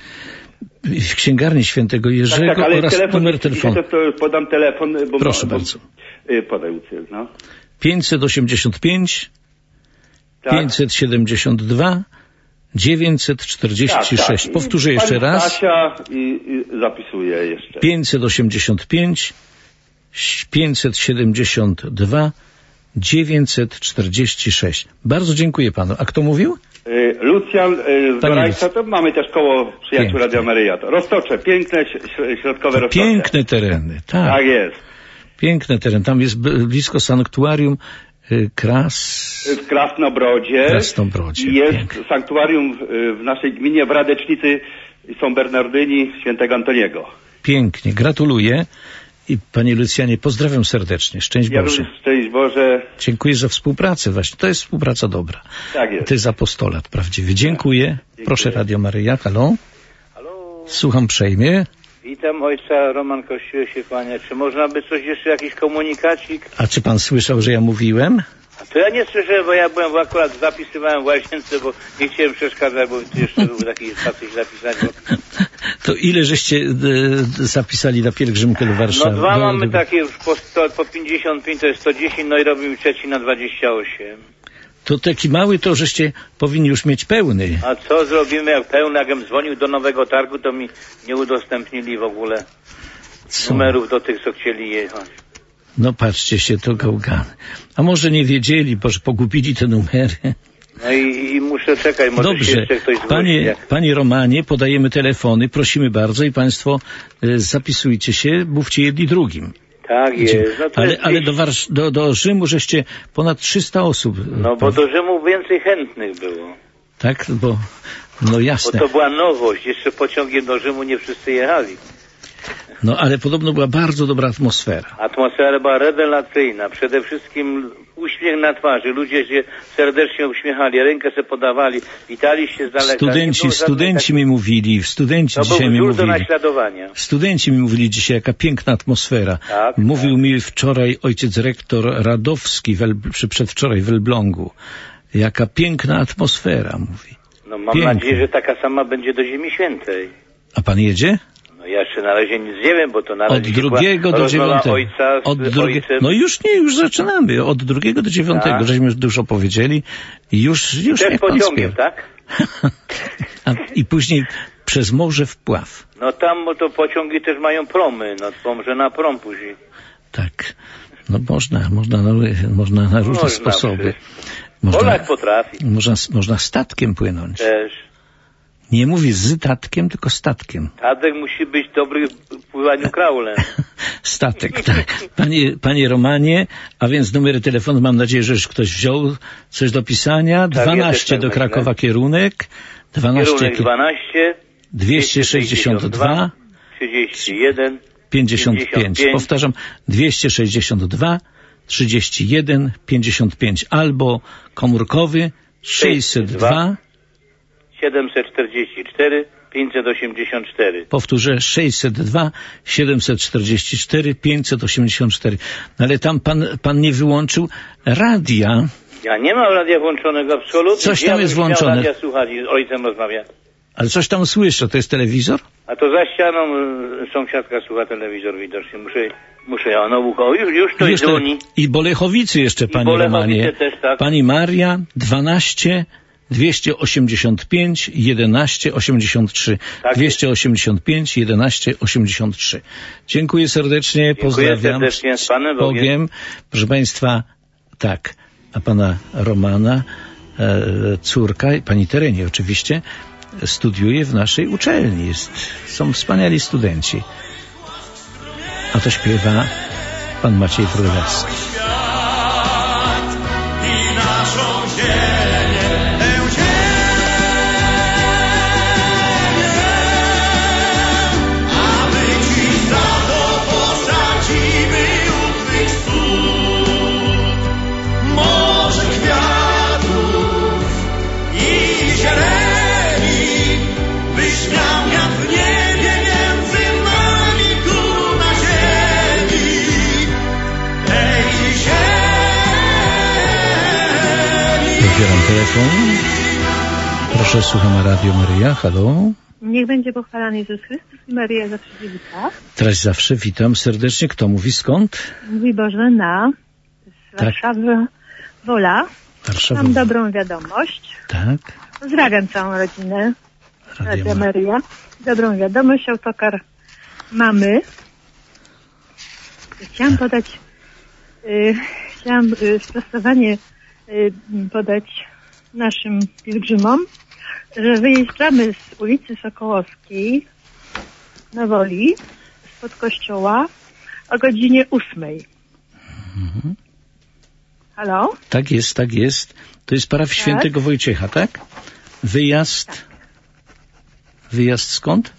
w księgarni Świętego Jerzego tak, tak, ale oraz telefon, numer telefonu. To podam telefon, bo... Proszę bo, bardzo. Bo, podaj uciek, no. pięćset osiemdziesiąt pięć, tak. pięćset siedemdziesiąt dwa, dziewięćset czterdzieści sześć. Tak, tak. Powtórzę jeszcze Pani raz. Stasia i, i zapisuję jeszcze. pięćset osiemdziesiąt pięć, pięćset siedemdziesiąt dwa, dziewięćset czterdzieści sześć. Bardzo dziękuję panu. A kto mówił? Y, Lucjan y, z Gorajca, to mamy też koło przyjaciół Piękne. Radia Maryja. To Roztocze, piękne ś- środkowe To Roztocze. piękne tereny, tak. Tak jest. Piękne tereny. Tam jest b- blisko sanktuarium y, Kras... W Krasnobrodzie. Krasnobrodzie. I jest Piękne. sanktuarium w, w naszej gminie w Radecznicy, są Bernardyni świętego Antoniego. Pięknie. Gratuluję. I panie Lucjanie, pozdrawiam serdecznie. Szczęść Ja Boże. również, szczęść Boże. Dziękuję za współpracę. Właśnie to jest współpraca dobra. Tak jest. To jest apostolat prawdziwy. Dziękuję. Dziękuję. Proszę Radio Maryja. Halo? Halo, Słucham przejmie. witam ojca Roman Kościół się kłania. Czy można by coś jeszcze, jakiś komunikacik? A czy pan słyszał, że ja mówiłem? A to ja nie słyszę, bo ja byłem, bo akurat zapisywałem w łazience, bo nie chciałem przeszkadzać, bo tu jeszcze był taki coś zapisać. Bo... To ile żeście e, zapisali na pielgrzymkę do Warszawy? No dwa do, mamy do... takie już po, sto, po pięćdziesiąt pięć, to jest sto dziesięć, no i robimy trzeci na dwadzieścia osiem. To taki mały to, żeście powinni już mieć pełny. A co zrobimy, jak pełny, jakbym dzwonił do Nowego Targu, to mi nie udostępnili w ogóle co? Numerów do tych, co chcieli jechać. No patrzcie się, to gałgany. A może nie wiedzieli, bo że pogubili te numery. No i, i muszę czekać, może Dobrze. się jeszcze ktoś zgłosi. Panie, panie Romanie, podajemy telefony, prosimy bardzo i państwo y, zapisujcie się, mówcie jedni drugim. Tak jest. No to ale jest ale do, Warsz- do, do Rzymu żeście ponad trzysta osób. No bo do Rzymu więcej chętnych było. Tak, bo no jasne. Bo to była nowość, jeszcze pociągiem do Rzymu nie wszyscy jechali. No ale podobno była bardzo dobra atmosfera. Atmosfera była rewelacyjna. Przede wszystkim uśmiech na twarzy. Ludzie się serdecznie uśmiechali, rękę sobie podawali, witali się z daleka. Studenci, studenci tak... mi mówili, studenci to dzisiaj był mi wzór do mówili. naśladowania. Studenci mi mówili dzisiaj, jaka piękna atmosfera. Tak, Mówił tak. mi wczoraj ojciec rektor Radowski, w El, czy przedwczoraj w Elblągu. Jaka piękna atmosfera, mówi. No mam Piękna. nadzieję, że taka sama będzie do Ziemi Świętej. A pan jedzie? No ja jeszcze na razie nic nie wiem, bo to na razie Od drugiego do dziewiątego. Ojca z Od drugie... ojcem. No już nie, już zaczynamy. Od drugiego do dziewiątego. Tak. Żeśmy już dużo powiedzieli. I już, już Też niech pan pociągiem, śpiewa. tak? A, I później przez morze wpław. No tam bo to pociągi też mają promy, no to może na prom później. Tak. No można, można na, można na różne Można, sposoby. Można, Polak potrafi. Można, można statkiem płynąć. Też. Nie mówię z tatkiem, tylko statkiem. Tadek musi być dobry w pływaniu kraulem. Statek, tak. Panie, panie Romanie, a więc numery telefonu, mam nadzieję, że już ktoś wziął coś do pisania. Tak, dwanaście ja do tak Krakowa myślę. kierunek. dwanaście, Kierunek dwanaście, dwieście sześćdziesiąt dwa, trzydzieści jeden, pięćdziesiąt pięć. Powtarzam, dwieście sześćdziesiąt dwa, trzydzieści jeden, pięćdziesiąt pięć albo komórkowy sześćset dwa, siedemset czterdzieści cztery, pięćset osiemdziesiąt cztery. Powtórzę, sześćset dwa, siedemset czterdzieści cztery, pięćset osiemdziesiąt cztery. No ale tam pan, pan nie wyłączył radia. Ja nie mam radia włączonego absolutnie. Coś tam ja jest bym chciał włączone. radia słuchać i z ojcem rozmawia. Ale coś tam słyszę, to jest telewizor? A to za ścianą y, sąsiadka słucha telewizor widocznie. Muszę, muszę ja na ucho. O, już, już to Już te- dzwoni. I Bolechowicy jeszcze, panie Bolechowice Romanie. też, tak. Pani Maria, dwanaście, dwieście osiemdziesiąt pięć, jedenaście osiemdziesiąt trzy. Tak dwieście osiemdziesiąt pięć, jedenaście osiemdziesiąt trzy. Dziękuję serdecznie, Dziękuję pozdrawiam. serdecznie, z Panem Bogiem. Bogiem. Proszę państwa, tak, a pana Romana, e, córka, pani Terenie oczywiście, studiuje w naszej uczelni. Jest, są wspaniali studenci. A to śpiewa pan Maciej Wróblewski. I naszą ziemię, tę ziemię, a my ci za to posadzimy u twych stóp morze kwiatów i zieleni, byś miał jak w niebie między nami tu na ziemi. Tej ziemi. Otwieram telefon. Proszę, słucham Radio Maryja. Halo. Niech będzie pochwalany Jezus Chrystus i Maryja zawsze wita. Teraz zawsze witam serdecznie. Kto mówi skąd? Mówi Bożena z Tak. Warszawy Wola. Warszawa. Mam dobrą wiadomość. Tak. Pozdrawiam całą rodzinę Radio Radia Ma- Maryja. Dobrą wiadomość, autokar mamy. Chciałam podać, y, chciałam y, sprostowanie y, podać naszym pielgrzymom, że wyjeżdżamy z ulicy Sokołowskiej na Woli spod kościoła o godzinie ósmej. Mhm. Halo? Tak jest, tak jest. To jest paraw Świętego Wojciecha, tak? Wyjazd. Wyjazd skąd?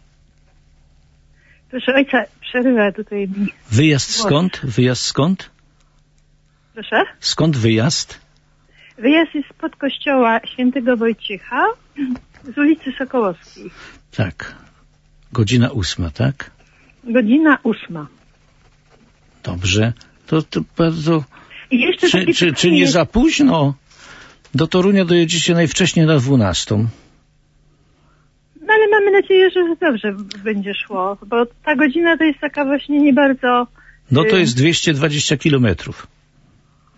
Proszę ojca, przerywa tutaj mi. Wyjazd głos. skąd? Wyjazd skąd? Proszę? Skąd wyjazd? Wyjazd jest spod kościoła Świętego Wojciecha z ulicy Sokołowskiej. Tak. Godzina ósma, tak? Godzina ósma. Dobrze. To, to bardzo... I jeszcze Czy, takie czy, czy pytanie- nie za późno? Do Torunia dojedziecie najwcześniej na dwunastą. No ale mamy nadzieję, że dobrze będzie szło, bo ta godzina to jest taka właśnie nie bardzo... No to y, jest dwieście dwadzieścia kilometrów.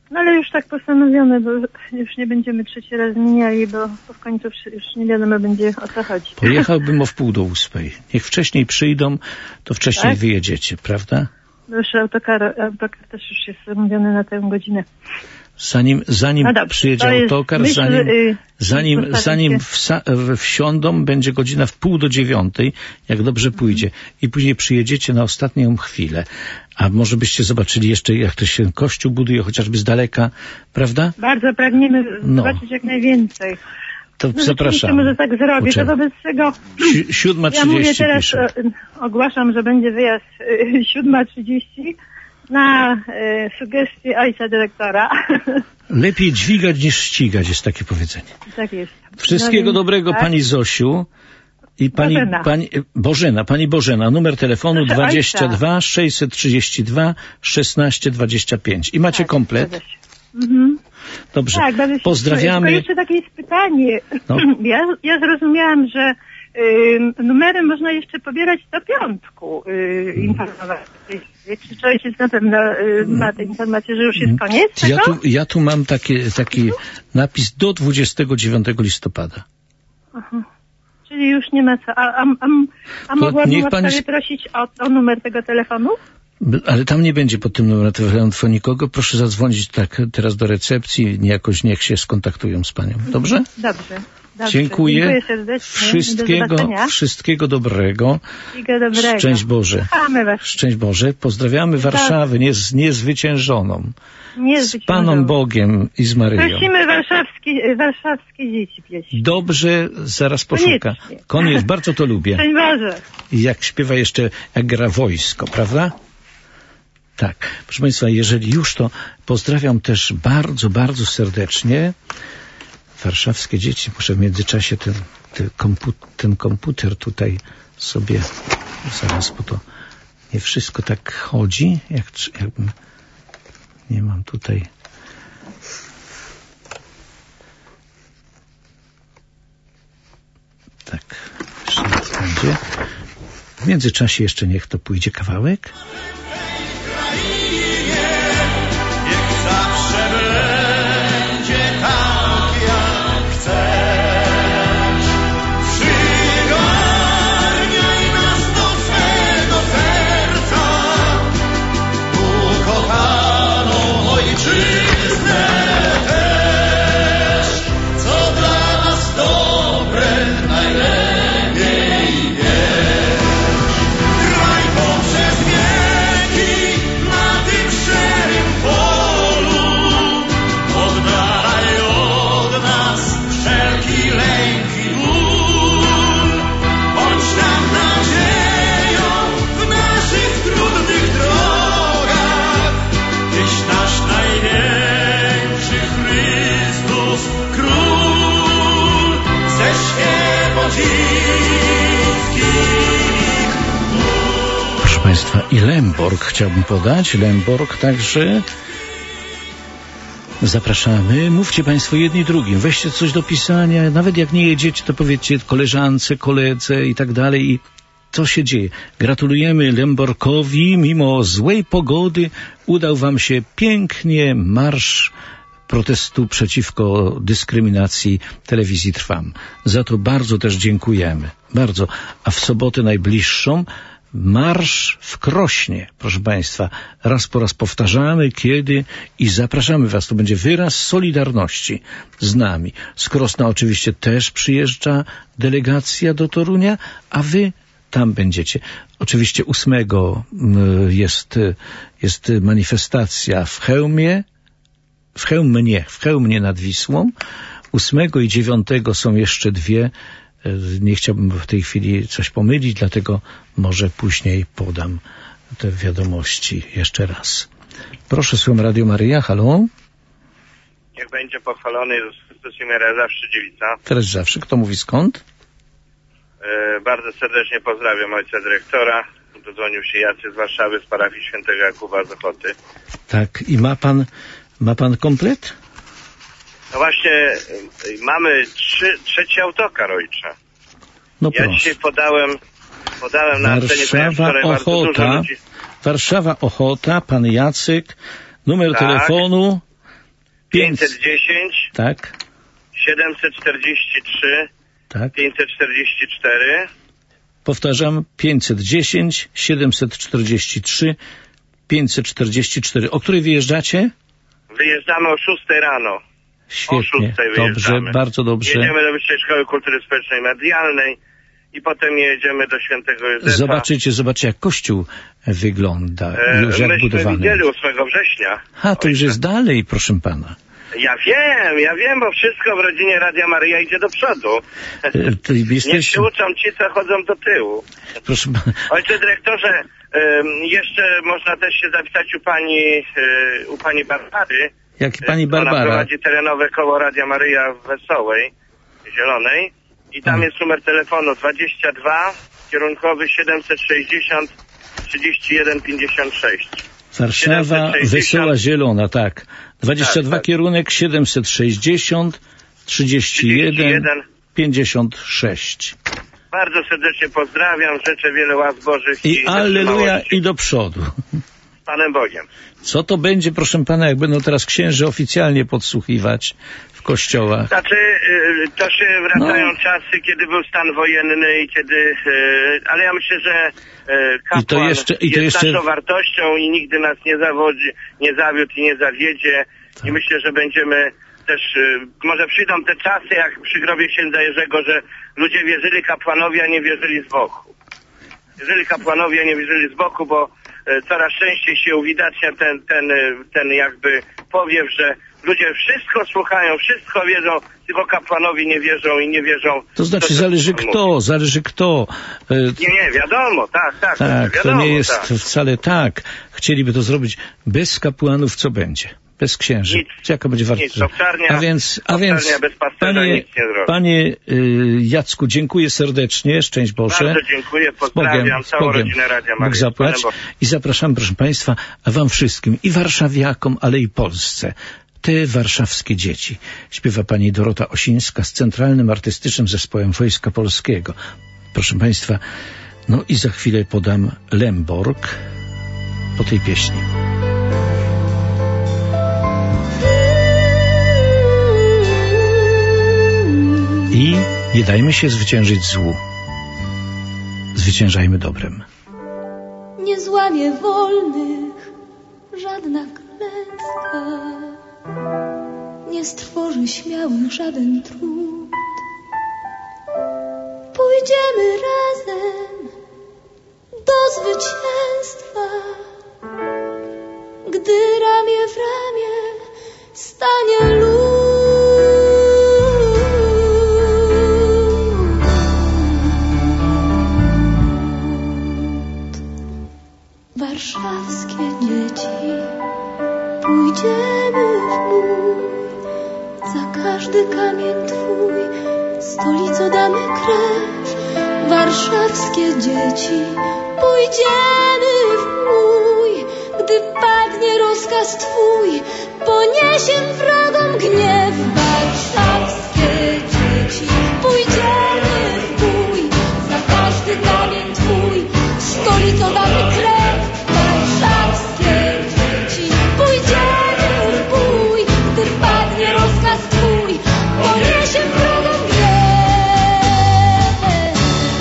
No ale już tak postanowione, bo już nie będziemy trzeci raz zmieniali, bo, bo w końcu już nie wiadomo będzie, o co chodzi. Pojechałbym o wpół do ósmej. Niech wcześniej przyjdą, to wcześniej tak? wyjedziecie, prawda? Bo już autokar, autokar też już jest zamówiony na tę godzinę. Zanim, zanim no dobrze, przyjedzie autokar, myśl, zanim, yy, zanim, zanim wsa, wsiądą, będzie godzina w pół do dziewiątej, jak dobrze pójdzie. I później przyjedziecie na ostatnią chwilę. A może byście zobaczyli jeszcze, jak to się kościół buduje, chociażby z daleka, prawda? Bardzo pragniemy no. zobaczyć jak najwięcej. To no, zapraszamy. może tak zrobię, to wobec tego... siódma trzydzieści ja mówię teraz, pisze. Ogłaszam, że będzie wyjazd y, siódma trzydzieści na y, sugestie ojca dyrektora. Lepiej dźwigać niż ścigać, jest takie powiedzenie. Tak jest. Wszystkiego no, dobrego tak? Pani Zosiu. I pani Bożena. Pani, Bożena, pani Bożena, numer telefonu Proszę dwadzieścia dwa sześćset trzydzieści dwa szesnaście dwadzieścia pięć. I macie tak, komplet? Mhm. Dobrze, tak, pozdrawiamy. Tylko jeszcze takie jest pytanie. No. Ja, ja zrozumiałam, że y, numery można jeszcze pobierać do piątku y, informować. Czy ojciec na pewno y, ma tę informację, że już jest koniec? Ja tu, ja tu mam taki, taki napis do dwudziestego dziewiątego listopada. Aha. Czyli już nie ma co. A, a, a, a mogłabym pani... sobie prosić o, o numer tego telefonu? Ale tam nie będzie pod tym numerem telefonu nikogo. Proszę zadzwonić tak teraz do recepcji. Jakoś niech się skontaktują z panią. Dobrze? Dobrze. Dobrze. Dziękuję. Dziękuję serdecznie. Wszystkiego, wszystkiego dobrego. Wszystkiego dobrego. Szczęść Boże. Szczęść Boże. Pozdrawiamy Warszawę niez, niezwyciężoną. Z Panem Bogiem i z Maryją. Prosimy warszawskie, warszawskie dzieci pieśni. Dobrze, zaraz poszuka. Koniec, bardzo to lubię. Szczęść Boże. I jak śpiewa jeszcze, jak gra wojsko, prawda? Tak. Proszę Państwa, jeżeli już, to pozdrawiam też bardzo, bardzo serdecznie warszawskie dzieci. Muszę w międzyczasie ten, ten, komputer, ten komputer tutaj sobie zaraz, bo to nie wszystko tak chodzi, jak, jakbym nie mam tutaj. Tak, jeszcze raz będzie. W międzyczasie jeszcze niech to pójdzie kawałek. Państwa, i Lemborg chciałbym podać. Lemborg także. Zapraszamy. Mówcie Państwo jedni drugim. Weźcie coś do pisania. Nawet jak nie jedziecie, to powiedzcie koleżance, koledze i tak dalej. I co się dzieje? Gratulujemy Lemborgowi. Mimo złej pogody udał Wam się pięknie marsz protestu przeciwko dyskryminacji telewizji Trwam. Za to bardzo też dziękujemy. Bardzo. A w sobotę najbliższą marsz w Krośnie, proszę Państwa. Raz po raz powtarzamy, kiedy i zapraszamy Was. To będzie wyraz solidarności z nami. Z Krosna oczywiście też przyjeżdża delegacja do Torunia, a Wy tam będziecie. Oczywiście ósmego jest, jest manifestacja w Chełmie, w Chełmnie, w Chełmnie nad Wisłą. Ósmego i dziewiątego są jeszcze dwie. Nie chciałbym w tej chwili coś pomylić, dlatego może później podam te wiadomości jeszcze raz. Proszę, słucham Radio Maryja, halo? Niech będzie pochwalony Jezus Chrystus i Maryja zawsze dziewica. Teraz zawsze. Kto mówi skąd? E, bardzo serdecznie pozdrawiam ojca dyrektora. Dodzwonił się Jacek z Warszawy, z parafii świętego Jakuba z Ochoty. Tak, i ma pan, ma pan komplet? No właśnie, mamy trzy, trzeci autokar, ojcze. No ja proszę. dzisiaj podałem, podałem na antenie, Warszawa, Ochota, Warszawa, Ochota, pan Jacek, numer tak. telefonu pięćset dziesięć. Tak. siedemset czterdzieści trzy. Tak. pięćset czterdzieści cztery. Powtarzam, pięćset dziesięć, siedemset czterdzieści trzy, pięćset czterdzieści cztery. O której wyjeżdżacie? Wyjeżdżamy o szóstej rano. Świetnie, o szóstej dobrze, wyjeżdżamy. bardzo dobrze. Jedziemy do Wyższej Szkoły Kultury Społecznej i Medialnej i potem jedziemy do Świętego Józefa. Zobaczycie, zobaczcie jak kościół wygląda, e, już jak myśmy budowany. widzieli ósmego września. A, to już jest dalej, proszę pana. Ja wiem, ja wiem, bo wszystko w rodzinie Radia Maryja idzie do przodu. E, to jesteś... Niech się uczą ci, co chodzą do tyłu. Proszę pana. Ojcze dyrektorze, um, jeszcze można też się zapisać u pani, um, u pani Barbary. Jak pani Barbara. Ona prowadzi terenowe koło Radia Maryja w Wesołej, Zielonej. I tam A. jest numer telefonu dwadzieścia dwa, kierunkowy siedemset sześćdziesiąt, trzydzieści jeden pięćdziesiąt sześć. Warszawa, siedemset sześćdziesiąt. Wesoła Zielona, tak. dwadzieścia dwa tak, tak. kierunek siedemset sześćdziesiąt, trzydzieści jeden, pięćdziesiąt sześć. Bardzo serdecznie pozdrawiam, życzę wiele łask Bożych. I, i alleluja i do przodu. Z Panem Bogiem. Co to będzie, proszę pana, jak będą teraz księży oficjalnie podsłuchiwać w kościołach? Znaczy, y, to się wracają No. czasy, kiedy był stan wojenny i kiedy, y, ale ja myślę, że y, kapłan I to jeszcze- i to jest jeszcze- naszą wartością i nigdy nas nie zawodzi, nie zawiódł i nie zawiedzie. Tak. I myślę, że będziemy też, y, może przyjdą te czasy, jak przy grobie księdza Jerzego, że ludzie wierzyli kapłanowi, a nie wierzyli z boku. Wierzyli kapłanowi, a nie wierzyli z boku, bo y, coraz częściej się uwidacznia ten, ten, y, ten jakby powiew, że ludzie wszystko słuchają, wszystko wiedzą, tylko kapłanowi nie wierzą i nie wierzą. To znaczy co zależy mówi. kto, zależy kto. E, Nie, nie, wiadomo, tak, tak. Tak, wiadomo, to nie jest tak. wcale tak. Chcieliby to zrobić bez kapłanów, co będzie? Bez księży. Nic, Jaka będzie nic, wartość? owczarnia, A więc, a owczarnia więc bez pasterza panie, nic nie zrobi. panie y, Jacku, dziękuję serdecznie, szczęść Boże. Bardzo dziękuję, pozdrawiam z całą Bogiem. rodzinę Radia Bóg Maryja. zapłać. I zapraszam, proszę państwa, a wam wszystkim, i warszawiakom, ale i Polsce, te warszawskie dzieci. Śpiewa pani Dorota Osińska z Centralnym Artystycznym Zespołem Wojska Polskiego. Proszę państwa, no i za chwilę podam Lemborg po tej pieśni. I nie dajmy się zwyciężyć złu. Zwyciężajmy dobrem. Nie złamie wolnych żadna klęska, nie strwoży śmiałych żaden trud. Pójdziemy razem do zwycięstwa, gdy ramię w ramię stanie lud. Warszawskie dzieci, pójdziemy w bój, za każdy kamień twój, stolico damy krew. Warszawskie dzieci, pójdziemy w bój, gdy padnie rozkaz twój, poniesiem wrogom gniew. Warszawskie dzieci, pójdziemy w bój, za każdy kamień twój, stolico damy krew. Warszawskie dzieci, pójdziemy w bój, gdy padnie rozkaz twój, poniesie wrogom gniew.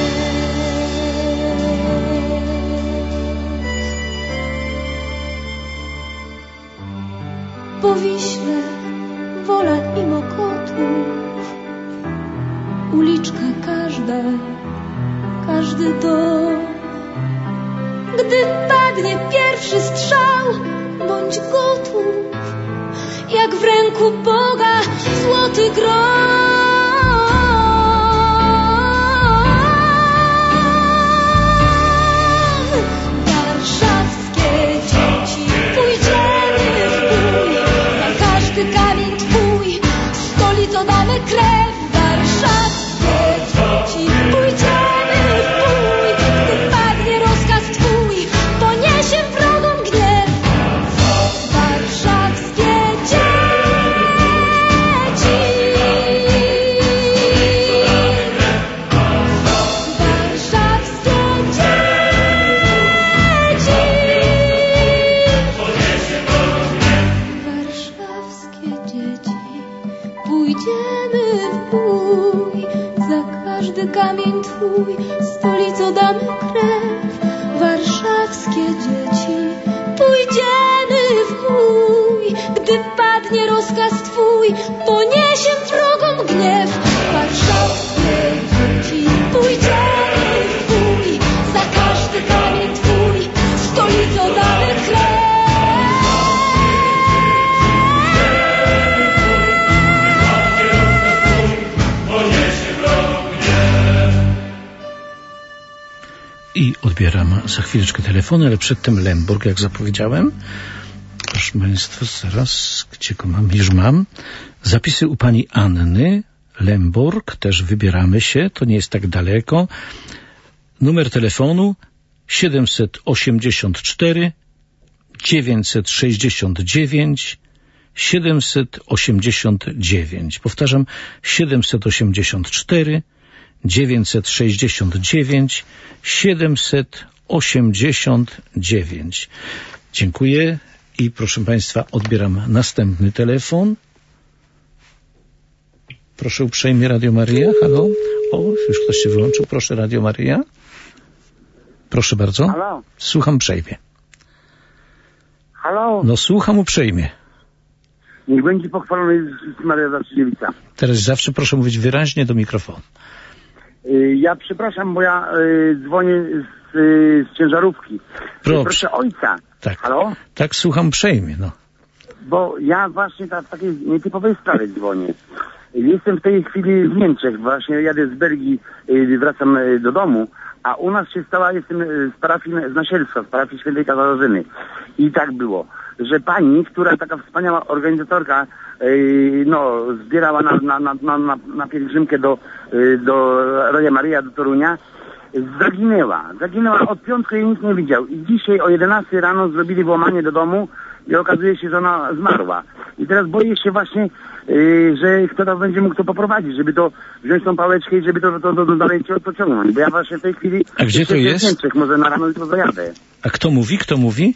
Po Wiśle wola i Mokotów, uliczka każda, każdy dom. Gdy padnie pierwszy strzał, bądź gotów, jak w ręku Boga złoty grom. Warszawskie dzieci, pójdziemy w bój, za każdy kamień twój, stolico damy krew. Warszawskie dzieci, pójdziemy w bój, gdy padnie rozkaz twój, poniesie wrogom gniew. Warszawskie dzieci, kamień twój, stolico damy krew, warszawskie dzieci. Pójdziemy w bój, gdy padnie rozkaz twój, poniesie drogą gniew. Warszawskie dzieci, pójdziemy w bój, za każdy kamień twój, stolico damy krew. I odbieram za chwileczkę telefon, ale przedtem Lemborg, jak zapowiedziałem. Proszę Państwa, zaraz, gdzie go mam? Już mam. Zapisy u pani Anny. Lemborg, też wybieramy się, to nie jest tak daleko. Numer telefonu siedemset osiemdziesiąt cztery dziewięćset sześćdziesiąt dziewięć siedemset osiemdziesiąt dziewięć. Powtarzam, siedemset osiemdziesiąt cztery dziewięćset sześćdziesiąt dziewięć siedemset osiemdziesiąt dziewięć. Dziękuję i proszę Państwa, odbieram następny telefon. Proszę uprzejmie, Radio Maryja. Halo? O, już ktoś się wyłączył. Proszę, Radio Maryja. Proszę bardzo. Halo? Słucham uprzejmie. Halo? No, słucham uprzejmie. Niech będzie pochwalony Jezus Maria Zawsze. Teraz zawsze proszę mówić wyraźnie do mikrofonu. Ja przepraszam, bo ja y, dzwonię z, y, z ciężarówki. Proszę. Proszę ojca. Tak. Halo? Tak, słucham uprzejmie, no. Bo ja właśnie ta, w takiej nietypowej sprawie dzwonię. Jestem w tej chwili w Niemczech, właśnie jadę z Belgii, y, wracam y, do domu, a u nas się stała, jestem y, z parafii, z Nasielska, z parafii Świętej Katarzyny. I tak było, że pani, która taka wspaniała organizatorka, yy, no, zbierała na, na, na, na, na, na pielgrzymkę do, yy, do Radia Maryja, do Torunia, zaginęła. Zaginęła, od piątku jej nikt nie widział. I dzisiaj o jedenastej rano zrobili włamanie do domu i okazuje się, że ona zmarła. I teraz boję się właśnie, yy, że kto to będzie mógł to poprowadzić, żeby to wziąć tą pałeczkę i żeby to, to, to, to dalej pociągnąć. Bo ja właśnie w tej chwili... A gdzie to jest? W Niemczech, może na rano jutro zajadę. A kto mówi? Kto mówi?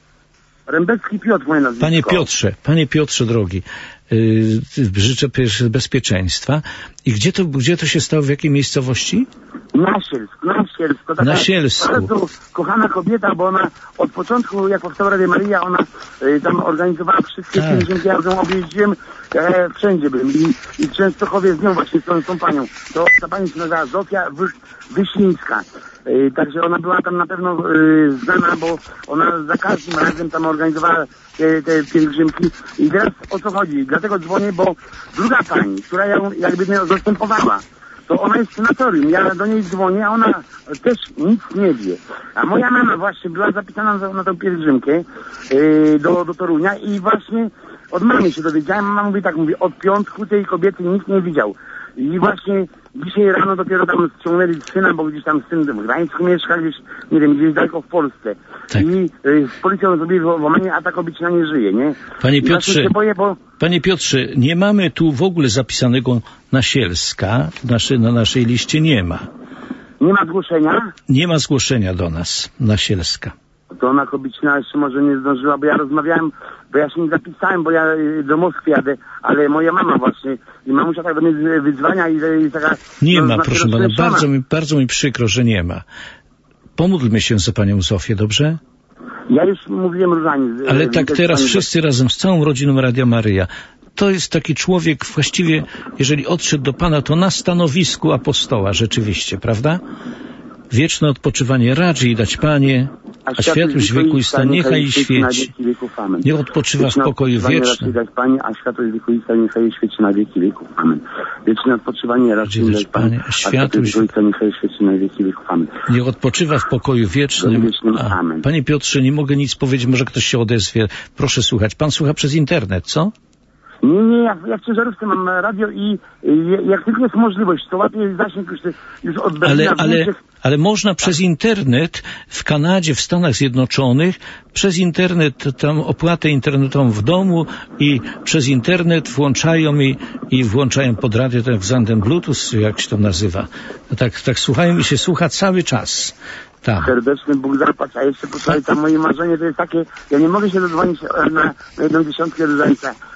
Rembecki Piotr, moje nazwisko. Panie Piotrze, panie Piotrze drogi, yy, życzę bezpieczeństwa. I gdzie to, gdzie to się stało, w jakiej miejscowości? Nasielsk, Nasielsko. Taka Nasielsku. Bardzo kochana kobieta, bo ona od początku, jak powstała Radia Maryja, ona y, tam organizowała wszystkie tak. pielgrzymki, ja ją objeździłem, e, wszędzie byłem i, i w Częstochowie z nią właśnie, z tą, z tą panią. To ta pani się nazywała Zofia Wysz, Wyślińska. Yy, także ona była tam na pewno yy, znana, bo ona za każdym razem tam organizowała te, te pielgrzymki. I teraz o co chodzi? Dlatego dzwonię, bo druga pani, która ją jakby mnie zastępowała, to ona jest w sanatorium. Ja do niej dzwonię, a ona też nic nie wie. A moja mama właśnie była zapisana na, na tę pielgrzymkę yy, do, do Torunia i właśnie od mamy się dowiedziałem. Mama mówi tak, mówi, od piątku tej kobiety nikt nie widział. I właśnie dzisiaj rano dopiero tam ściągnęli syna, bo gdzieś tam syn w Gdańsku mieszka, gdzieś, nie wiem, gdzieś daleko w Polsce. Tak. I y, z policją zrobili włamanie, a ta kobieta nie żyje, nie? Panie Piotrze, się boję, bo... Panie Piotrze, nie mamy tu w ogóle zapisanego Nasielska, naszy, na naszej liście nie ma. Nie ma zgłoszenia? Nie ma zgłoszenia do nas, Nasielska. To ona kobiecina jeszcze może nie zdążyła, bo ja rozmawiałem, bo ja się nie zapisałem, bo ja do Moskwy jadę, ale moja mama właśnie, i mamusia tak do mnie wyzwania i, i taka... Nie no, ma, proszę pana, bardzo mi, bardzo mi przykro, że nie ma. Pomódlmy się za panią Zofię, dobrze? Ja już mówiłem różaniec. Ale tak teraz wszyscy razem z całą rodziną Radia Maryja. To jest taki człowiek właściwie, jeżeli odszedł do Pana, to na stanowisku apostoła rzeczywiście, prawda? Wieczne odpoczywanie raczy dać Panie, a światłość wiekuista niechaj świeci. Niech odpoczywa w pokoju wiecznym. A światłość wiekuista niechaj świeci na wieki wieków. Amen. Wieczne odpoczywanie raczy dać Panie, a światłość wiekuista niechaj świeci na wieki wieków. Amen. Niech odpoczywa w pokoju wiecznym. A, Panie Piotrze, nie mogę nic powiedzieć, może ktoś się odezwie. Proszę słuchać. Pan słucha przez internet, co? Nie, nie, ja, ja w ciężarówce mam radio i, i jak tylko jest możliwość, to łapię zasięg już, już od Berlina. Ale, ale, ale można przez internet w Kanadzie, w Stanach Zjednoczonych, przez internet, tam opłatę internetową w domu i przez internet włączają i, i włączają pod radio ten względem Bluetooth, jak się to nazywa. No tak, tak słuchają i się słucha cały czas. Tak. Serdeczny Bóg zapłać, a jeszcze posłuchaj, tam moje marzenie to jest takie, ja nie mogę się dodzwonić na, na jedną dziesiątkę różańca.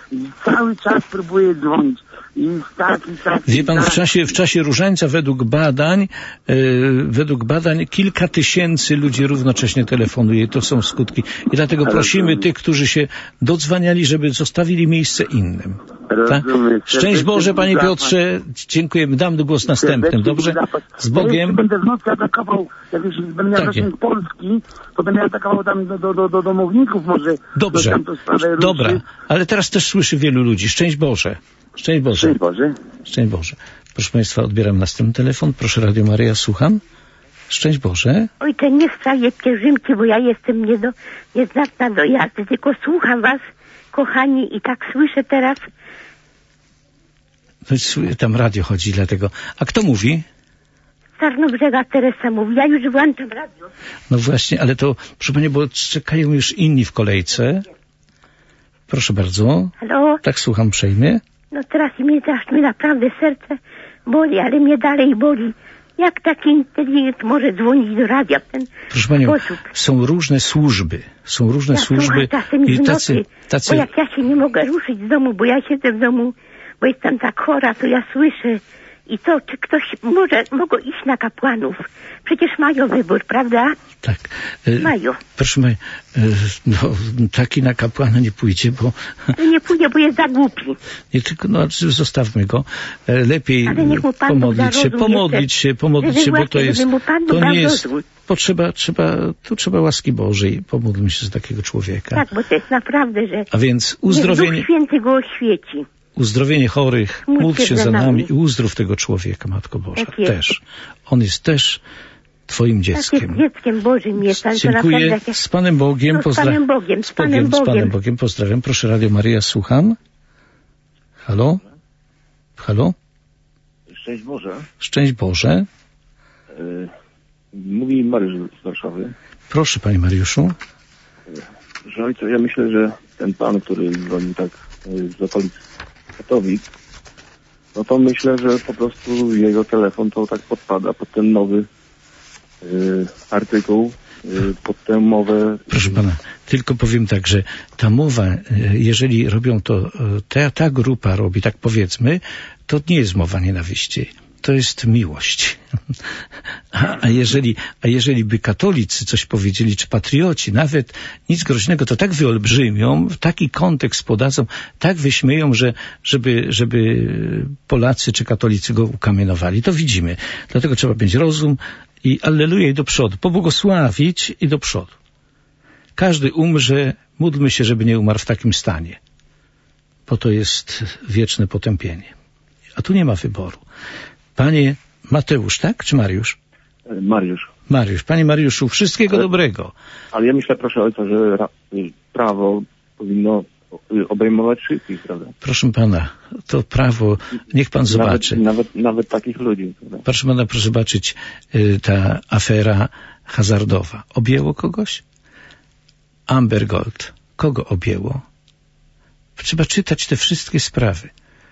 I cały czas próbuję dzwonić. I tak, i tak, Wie i pan, tak. w czasie, w czasie różańca według badań, e, według badań kilka tysięcy ludzi równocześnie telefonuje i to są skutki. I dlatego Ale prosimy rozumiem. tych, którzy się dodzwaniali, żeby zostawili miejsce innym. Tak? Rozumiem. Szczęść Boże, panie Serdecznie Piotrze, dziękujemy, dam głos następnym, Serdecznie dobrze? zapłać. Z Ja Bogiem. jeszcze będę w nocy atakował, jak już będę miał Tak zasięg jest. Polski, to będę atakował tam do, do, do, do domowników może. Dobrze, tam to sprawę ruszy. dobra, ale teraz też słyszy wielu ludzi. Szczęść Boże. Szczęść Boże. Szczęść Boże. Szczęść Boże. Proszę państwa, odbieram następny telefon. Proszę, Radio Maryja, słucham. Szczęść Boże. Oj, to nie w sprawie pielgrzymki, bo ja jestem nie do, niezdatna do jazdy, tylko słucham was, kochani, i tak słyszę teraz. Tam radio chodzi, dlatego. A kto mówi? Z Tarnobrzega Teresa mówi, ja już włączam radio. No właśnie, ale to, proszę pani, bo czekają już inni w kolejce. Proszę bardzo. Halo? Tak, słucham uprzejmie. No teraz mnie, teraz mnie naprawdę serce boli, ale mnie dalej boli. Jak taki inteligent może dzwonić do radia w ten Proszę panią, sposób? są różne służby. Są różne Ja służby. słucham czasem I w tacy, nocy, tacy... bo jak ja się nie mogę ruszyć z domu, bo ja siedzę w domu, bo jestem tak chora, to ja słyszę. I to, czy ktoś może, mogą iść na kapłanów? Przecież mają wybór, prawda? Tak. E, Mają. Proszę pani, e, no, taki na kapłana nie pójdzie, bo To nie pójdzie, bo jest za głupi. nie tylko, no zostawmy go. E, Lepiej Ale niech mu Pan pomodlić Bóg da się, rozum pomodlić jeszcze. się, pomodlić Żeby się, bo to właśnie, jest, żeby mu Pan Bóg to dał nie jest, rozum. potrzeba, trzeba, tu trzeba łaski Bożej. Pomódlmy się za takiego człowieka. Tak, bo to jest naprawdę, że A więc niech uzdrowienie, Duch Święty go oświeci. uzdrowienie chorych, Módl módl się się za za nami. nami i uzdrów tego człowieka, Matko Boża. Tak jest. Też. On jest też twoim Tak dzieckiem. jest dzieckiem Bożym jest. ale to Dziękuję. naprawdę jak- Z Panem Bogiem. No, z Panem Bogiem, z Panem Z Panem Bogiem. Bogiem. Pozdrawiam. Proszę, Radio Maryja, słucham. Halo? Halo? Szczęść Boże. Szczęść Boże. Y, Mówi Mariusz z Warszawy. Proszę, Panie Mariuszu. Że ojcze, ja myślę, że ten pan, który dzwoni tak y, z okolic Katowic, no to myślę, że po prostu jego telefon to tak podpada pod ten nowy y, artykuł, y, pod tę mowę. Proszę Pana, tylko powiem tak, że ta mowa, e, jeżeli robią to, e, ta, ta grupa robi, tak powiedzmy, to nie jest mowa nienawiści. To jest miłość. A, a, jeżeli, a jeżeli by katolicy coś powiedzieli, czy patrioci, nawet nic groźnego, to tak wyolbrzymią, w taki kontekst podadzą, tak wyśmieją, że żeby, żeby Polacy czy katolicy go ukamienowali. To widzimy. Dlatego trzeba mieć rozum i alleluja i do przodu. Pobłogosławić i do przodu. Każdy umrze, módlmy się, żeby nie umarł w takim stanie. Bo to jest wieczne potępienie. A tu nie ma wyboru. Panie Mateusz, tak? Czy Mariusz? Mariusz. Mariusz. Panie Mariuszu, wszystkiego ale, dobrego. Ale ja myślę, proszę ojca, że ra, prawo powinno obejmować wszystkich, prawda? Proszę Pana, to prawo, niech Pan zobaczy. Nawet, nawet, nawet takich ludzi. Prawda? Proszę Pana, proszę zobaczyć, y, ta afera hazardowa. Objęło kogoś? Amber Gold. Kogo objęło? Trzeba czytać te wszystkie sprawy.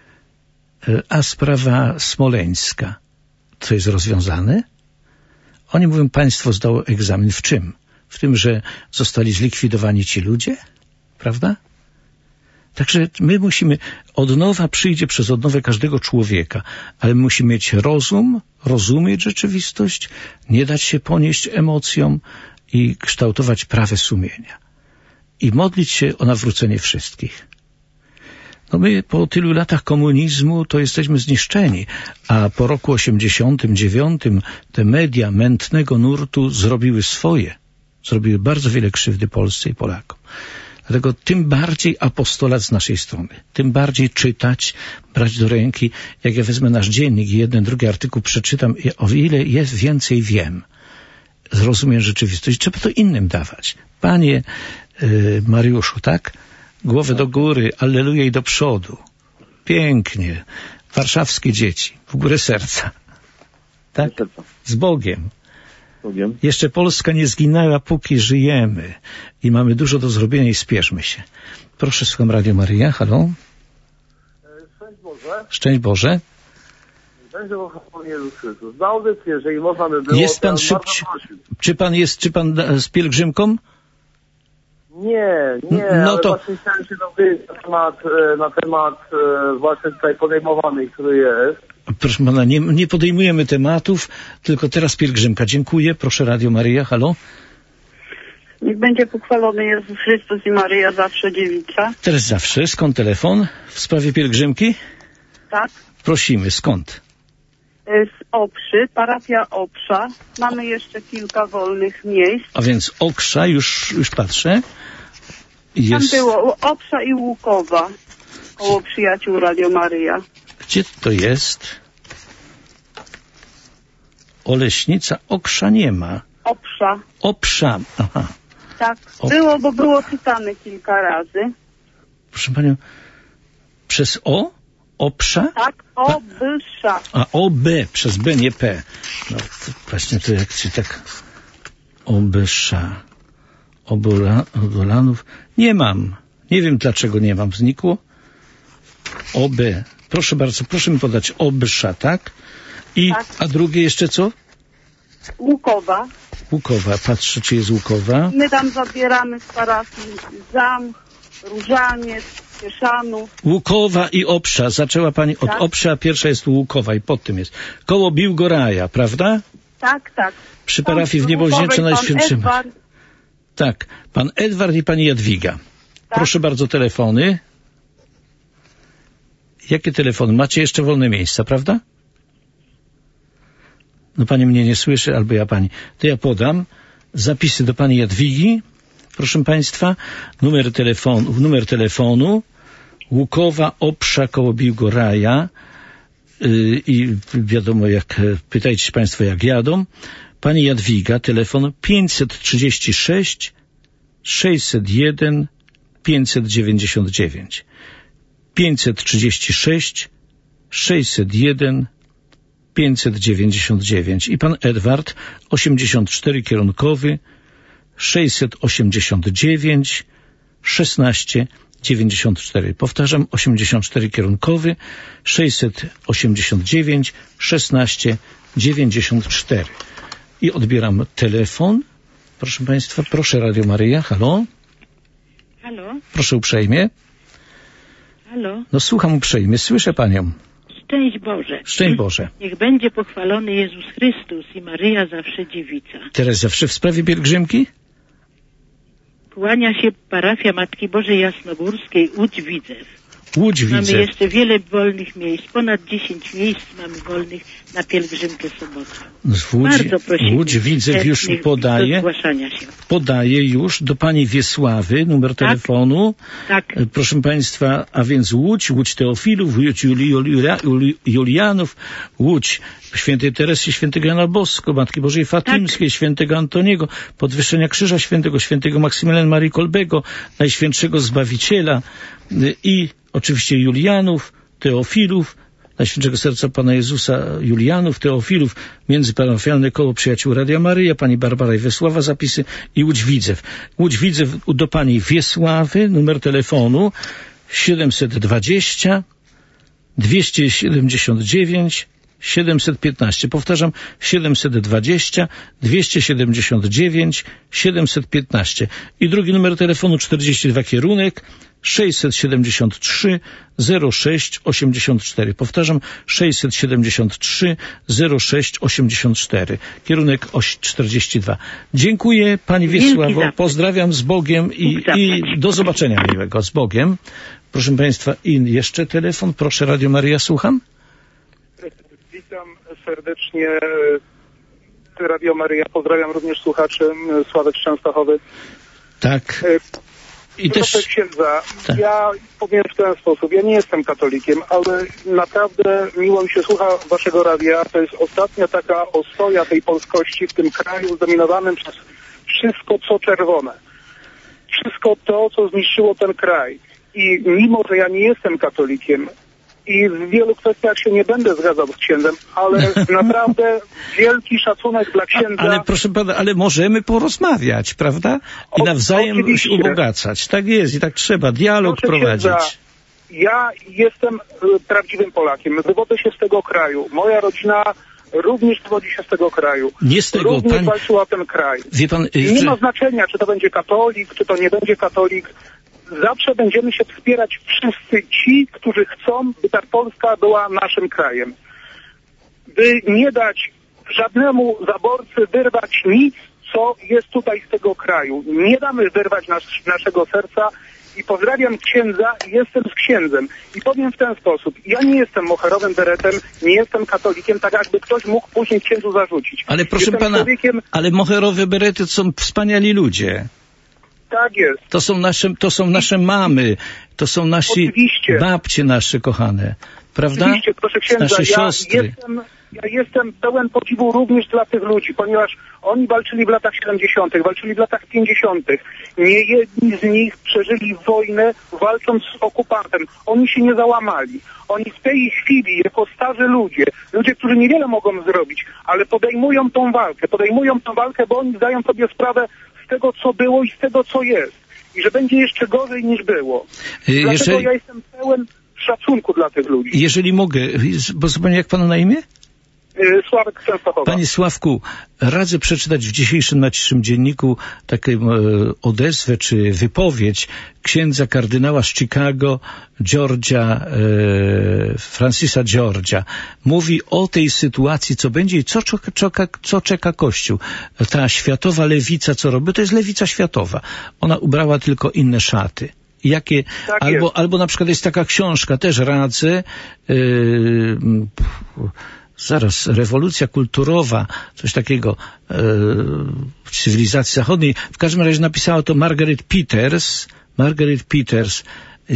A sprawa smoleńska, to jest rozwiązane? Oni mówią, państwo zdało egzamin w czym? W tym, że zostali zlikwidowani ci ludzie? Prawda? Także my musimy, odnowa przyjdzie przez odnowę każdego człowieka, ale musimy mieć rozum, rozumieć rzeczywistość, nie dać się ponieść emocjom i kształtować prawe sumienia. I modlić się o nawrócenie wszystkich. No my po tylu latach komunizmu to jesteśmy zniszczeni, a po roku osiemdziesiątym dziewiątym te media mętnego nurtu zrobiły swoje. Zrobiły bardzo wiele krzywdy Polsce i Polakom. Dlatego tym bardziej apostolat z naszej strony. Tym bardziej czytać, brać do ręki. Jak ja wezmę nasz dziennik i jeden, drugi artykuł przeczytam, o ile jest więcej wiem. Zrozumiem rzeczywistość. Trzeba to innym dawać. Panie yy, Mariuszu, tak? Głowę do góry, alleluja i do przodu. Pięknie. Warszawskie dzieci. W górę serca. Tak? Z Bogiem. Bogiem. Jeszcze Polska nie zginęła, póki żyjemy. I mamy dużo do zrobienia i spieszmy się. Proszę, słucham Radio Maryja. Halo? Szczęść Boże. Szczęść Boże. Będzie o Panie Jezus Chrystus. Na audycję, jeżeli można by było... Jest pan szybciej. Czy pan jest, czy pan z pielgrzymką? Nie, nie, No ale to- właśnie chciałem się dowiedzieć na temat, e, na temat e, właśnie tutaj podejmowanej, który jest. Proszę pana, nie, nie podejmujemy tematów, tylko teraz pielgrzymka. Dziękuję. Proszę, Radio Maryja. Halo? Niech będzie pochwalony Jezus Chrystus i Maryja zawsze dziewica. Teraz zawsze. Skąd telefon? W sprawie pielgrzymki? Tak? Prosimy. Skąd? Z Oprzy, parafia Oprza. Mamy jeszcze kilka wolnych miejsc. A więc Okrza, już, już patrzę. Tam Jest... było Oprza i Łukowa. Koło przyjaciół Radio Maryja. Gdzie to jest? Oleśnica. Okrza nie ma. Oprza. Oprza. Aha. Tak, Op- było, bo było czytane kilka razy. Proszę panią, przez O? Oprza? Tak, Obysza. A O B, przez B, nie P. No to właśnie to jak się tak... Obysza. Obola, Obolanów. Nie mam. Nie wiem dlaczego nie mam. Znikło? O B. Proszę bardzo, proszę mi podać Obysza, tak? I, Tak. a drugie jeszcze co? Łukowa. Łukowa. Patrzę, czy jest Łukowa. My tam zabieramy z parafii Zamch, Różaniec, Cieszanów. Łukowa i Oprza. Zaczęła pani od Tak. Oprza, a pierwsza jest Łukowa i pod tym jest. Koło Biłgoraja, prawda? Tak, tak. Przy parafii w Łukowej Nieboźniczy pan Najświętszym. Edward. Tak. Pan Edward i pani Jadwiga. Proszę bardzo, telefony. Jakie telefony? Macie jeszcze wolne miejsca, prawda? No pani mnie nie słyszy, albo ja pani. To ja podam zapisy do pani Jadwigi. Proszę państwa, numer telefonu, numer telefonu Łukowa, Oprza, koło Biłgoraja. Yy, I wiadomo, jak pytajcie państwo, jak jadą. Pani Jadwiga, telefon pięćset trzydzieści sześć sześćset jeden pięćset dziewięćdziesiąt dziewięć. pięćset trzydzieści sześć sześćset jeden pięćset dziewięćdziesiąt dziewięć. I pan Edward, osiemdziesiąt cztery kierunkowy, sześćset osiemdziesiąt dziewięć szesnaście dziewięćdziesiąt cztery. Powtarzam, osiemdziesiąt cztery kierunkowy, sześćset osiemdziesiąt dziewięć szesnaście dziewięćdziesiąt cztery. I odbieram telefon. Proszę państwa, proszę, Radio Maryja. Halo? Halo? Proszę uprzejmie. Halo? No słucham uprzejmie, słyszę panią. Szczęść Boże. Szczęść Boże. Niech będzie pochwalony Jezus Chrystus i Maryja zawsze dziewica. Teraz zawsze w sprawie pielgrzymki? Kłania się parafia Matki Bożej Jasnogórskiej, Łódź Widzew. Łódź Mamy Widzew. jeszcze wiele wolnych miejsc, ponad dziesięć miejsc mamy wolnych na pielgrzymkę sobotę. W Łódź, Bardzo prosimy Łódź Widzew już chętnych podaje, do zgłaszania się. podaje już do pani Wiesławy numer telefonu. Tak. E, Proszę państwa, a więc Łódź, Łódź Teofilów, Łódź Juli, Julia, Juli, Julianów, Łódź Świętej Teresy, Świętego Jana Bosko, Matki Bożej Fatymskiej, tak. Świętego Antoniego, Podwyższenia Krzyża Świętego, Świętego Maksymiliana Marii Kolbego, Najświętszego Zbawiciela y, i oczywiście Julianów, Teofilów, Najświętszego Serca Pana Jezusa, Julianów, Teofilów, międzyparafialne koło przyjaciół Radia Maryja, pani Barbara i Wiesława, zapisy i Łódź Widzew. Łódź Widzew do pani Wiesławy, numer telefonu siedemset dwadzieścia dwieście siedemdziesiąt dziewięć siedemset piętnaście. Powtarzam, siedemset dwadzieścia dwieście siedemdziesiąt dziewięć siedemset piętnaście. I drugi numer telefonu czterdzieści dwa kierunek sześćset siedemdziesiąt trzy zero sześć osiemdziesiąt cztery. Powtarzam, sześćset siedemdziesiąt trzy zero sześć osiemdziesiąt cztery. Kierunek oś czterdzieści dwa. Dziękuję pani Wiesławo. Pozdrawiam z Bogiem i, i do zobaczenia miłego. Z Bogiem. Proszę państwa, i jeszcze telefon. Proszę, Radio Maryja, słucham. Witam serdecznie Radio Maryja. Pozdrawiam również słuchaczy. Sławek Częstochowy. Tak. I Proszę też... księdza, tak. Ja powiem w ten sposób, ja nie jestem katolikiem, ale naprawdę miło mi się słucha waszego radia. To jest ostatnia taka ostoja tej polskości w tym kraju zdominowanym przez wszystko, co czerwone. Wszystko to, co zniszczyło ten kraj. I mimo, że ja nie jestem katolikiem i w wielu kwestiach się nie będę zgadzał z księdzem, ale naprawdę wielki szacunek dla księdza. Ale proszę pana, ale możemy porozmawiać, prawda? I o, nawzajem oczywiście. Się ubogacać. Tak jest i tak trzeba. Dialog proszę prowadzić. Księdza, ja jestem y, prawdziwym Polakiem. Wywodzę się z tego kraju. Moja rodzina również wywodzi się z tego kraju. Nie z tego, również pan... walczyła o ten kraj. Wie pan, nie że... ma znaczenia, czy to będzie katolik, czy to nie będzie katolik. Zawsze będziemy się wspierać wszyscy ci, którzy chcą, by ta Polska była naszym krajem. By nie dać żadnemu zaborcy wyrwać nic, co jest tutaj z tego kraju. Nie damy wyrwać nas, naszego serca i pozdrawiam księdza i jestem z księdzem. I powiem w ten sposób, ja nie jestem moherowym beretem, nie jestem katolikiem, tak jakby ktoś mógł później księdzu zarzucić. Ale proszę jestem pana, człowiekiem... ale moherowe berety to są wspaniali ludzie. Tak jest. To są nasze, to są nasze mamy, to są nasi Oczywiście. babcie nasze kochane, prawda? Oczywiście, proszę księdza, nasze ja siostry. jestem, ja jestem pełen podziwu również dla tych ludzi, ponieważ oni walczyli w latach siedemdziesiątych, walczyli w latach pięćdziesiątych. Nie jedni z nich przeżyli wojnę walcząc z okupantem. Oni się nie załamali. Oni w tej chwili, jako starzy ludzie, ludzie, którzy niewiele mogą zrobić, ale podejmują tą walkę, podejmują tą walkę, bo oni zdają sobie sprawę z tego, co było i z tego, co jest. I że będzie jeszcze gorzej niż było. Jeżeli... Dlatego ja jestem pełen szacunku dla tych ludzi. Jeżeli mogę, bo zupełnie jak pana na imię? Sławek Częstochowa. Panie Sławku, radzę przeczytać w dzisiejszym Naciszym Dzienniku taką e, odezwę czy wypowiedź księdza kardynała z Chicago, Georgia, e, Francisa Georgia. Mówi o tej sytuacji, co będzie i co czeka, co czeka Kościół. Ta światowa lewica, co robi, to jest lewica światowa. Ona ubrała tylko inne szaty. Jakie, tak albo, albo na przykład jest taka książka, też radzę, yy, zaraz, rewolucja kulturowa, coś takiego, yy, w cywilizacji zachodniej. W każdym razie napisała to Margaret Peters, Margaret Peters,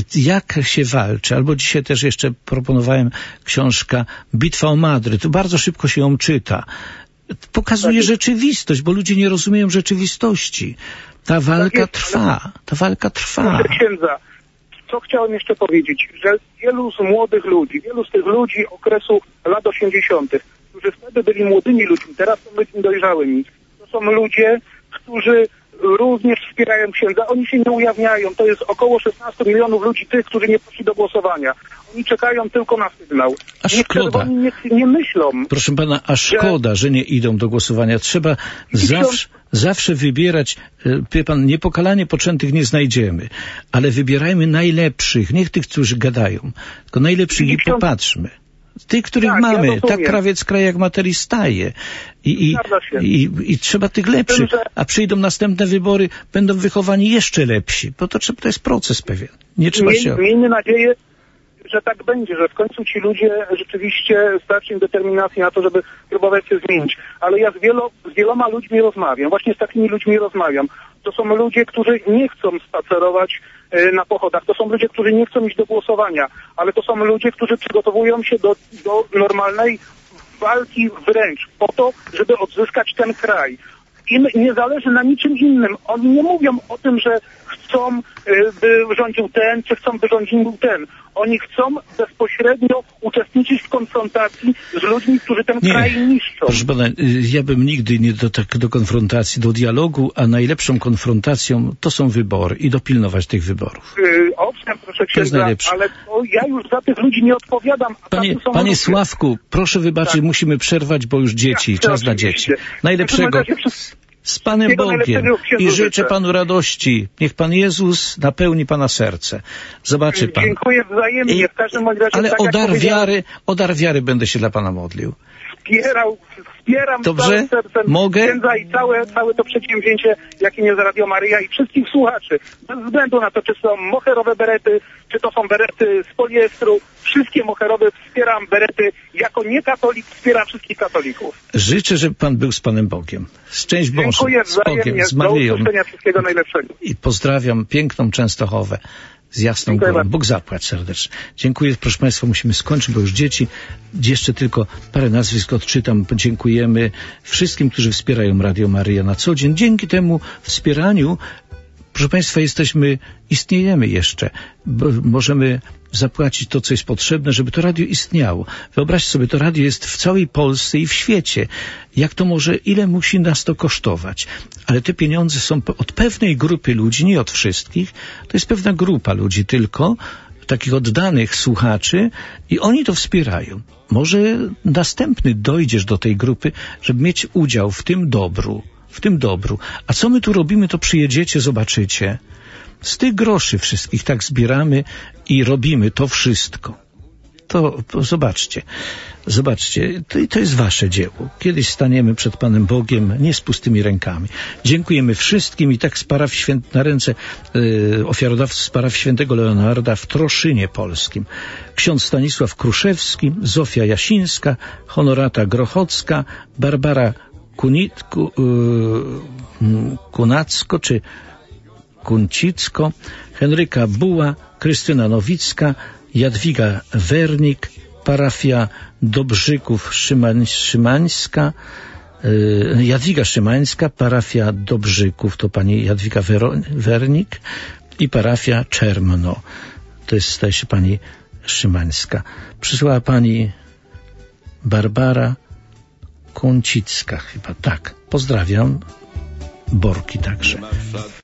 jak się walczy, albo dzisiaj też jeszcze proponowałem książka Bitwa o Madryt, bardzo szybko się ją czyta. Pokazuje rzeczywistość, bo ludzie nie rozumieją rzeczywistości. Ta walka trwa, ta walka trwa. Proszę księdza, co chciałem jeszcze powiedzieć, że wielu z młodych ludzi, wielu z tych ludzi okresu lat osiemdziesiątych, którzy wtedy byli młodymi ludźmi, teraz są ludźmi dojrzałymi, to są ludzie, którzy również wspierają księdza. Oni się nie ujawniają. To jest około szesnaście milionów ludzi, tych, którzy nie poszli do głosowania. Oni czekają tylko na sygnał. A szkoda. Oni nie, nie myślą. Proszę pana, a szkoda, że... że nie idą do głosowania. Trzeba zawsze, zawsze wybierać, wie pan, niepokalanie poczętych nie znajdziemy, ale wybierajmy najlepszych, nie tych, którzy gadają, tylko najlepszych i popatrzmy. Tych, których tak, mamy, ja tak krawiec kraj jak materii staje. I, i, i, i trzeba tych lepszych, a przyjdą następne wybory, będą wychowani jeszcze lepsi, bo to, to jest proces pewien. Nie trzeba Miej, się... Miejmy nadzieję, że tak będzie, że w końcu ci ludzie rzeczywiście starczy im determinacji na to, żeby próbować się zmienić. Ale ja z, wielo, z wieloma ludźmi rozmawiam, właśnie z takimi ludźmi rozmawiam. To są ludzie, którzy nie chcą spacerować y, na pochodach, to są ludzie, którzy nie chcą iść do głosowania, ale to są ludzie, którzy przygotowują się do, do normalnej walki wręcz po to, żeby odzyskać ten kraj. Im nie zależy na niczym innym. Oni nie mówią o tym, że chcą, by rządził ten, czy chcą, by rządził ten. Oni chcą bezpośrednio uczestniczyć w konfrontacji z ludźmi, którzy ten nie. kraj niszczą. Proszę pana, ja bym nigdy nie do, tak, do konfrontacji, do dialogu, a najlepszą konfrontacją to są wybory i dopilnować tych wyborów. Yy, owszem, proszę księdza, ale to ja już za tych ludzi nie odpowiadam. A panie są panie ludzie. Sławku, proszę wybaczyć, tak. musimy przerwać, bo już dzieci, ja, czas na dzieci. Najlepszego. Z Panem Bogiem i życzę Panu radości. Niech Pan Jezus napełni Pana serce. Zobaczy Pan. Dziękuję wzajemnie. W każdym razie, ale tak o dar wiary, o dar wiary będę się dla Pana modlił. Wspierał, wspieram Dobrze? całym sercem Mogę? księdza i całe, całe to przedsięwzięcie, jakim jest Radio Maryja i wszystkich słuchaczy. Bez względu na to, czy są moherowe berety, czy to są berety z poliestru. Wszystkie moherowe wspieram berety. Jako niekatolik wspieram wszystkich katolików. Życzę, żeby Pan był z Panem Bogiem. Szczęść Boże. Dziękuję z Bogiem, z Maryją. Do usłyszenia, wszystkiego najlepszego. I pozdrawiam piękną Częstochowę z jasną Dziękuję górą. bardzo. Bóg zapłać serdecznie. Dziękuję. Proszę Państwa, musimy skończyć, bo już dzieci. Jeszcze tylko parę nazwisk odczytam. Dziękujemy wszystkim, którzy wspierają Radio Maryja na co dzień. Dzięki temu wspieraniu, proszę Państwa, jesteśmy, istniejemy jeszcze. Bo możemy zapłacić to, co jest potrzebne, żeby to radio istniało. Wyobraźcie sobie, to radio jest w całej Polsce i w świecie. Jak to może, ile musi nas to kosztować? Ale te pieniądze są od pewnej grupy ludzi, nie od wszystkich. To jest pewna grupa ludzi tylko. takich oddanych słuchaczy i oni to wspierają. Może następny dojdziesz do tej grupy, żeby mieć udział w tym dobru, w tym dobru. A co my tu robimy, to przyjedziecie, zobaczycie. Z tych groszy wszystkich tak zbieramy i robimy to wszystko. To, to zobaczcie, zobaczcie, to, to jest wasze dzieło. Kiedyś staniemy przed Panem Bogiem nie z pustymi rękami. Dziękujemy wszystkim i tak z parafii święt, na ręce y, ofiarodawców z parafii świętego Leonarda w Troszynie Polskim. Ksiądz Stanisław Kruszewski, Zofia Jasińska, Honorata Grochocka, Barbara Kunit, ku, y, Kunacko czy Kuncicko, Henryka Buła, Krystyna Nowicka, Jadwiga Wernik, parafia Dobrzyków Szymań, Szymańska, yy, Jadwiga Szymańska, parafia Dobrzyków, to pani Jadwiga Wero, Wernik i parafia Czermno, to jest, staje się pani Szymańska. Przysłała pani Barbara Kuncicka chyba, tak. Pozdrawiam. Borki także.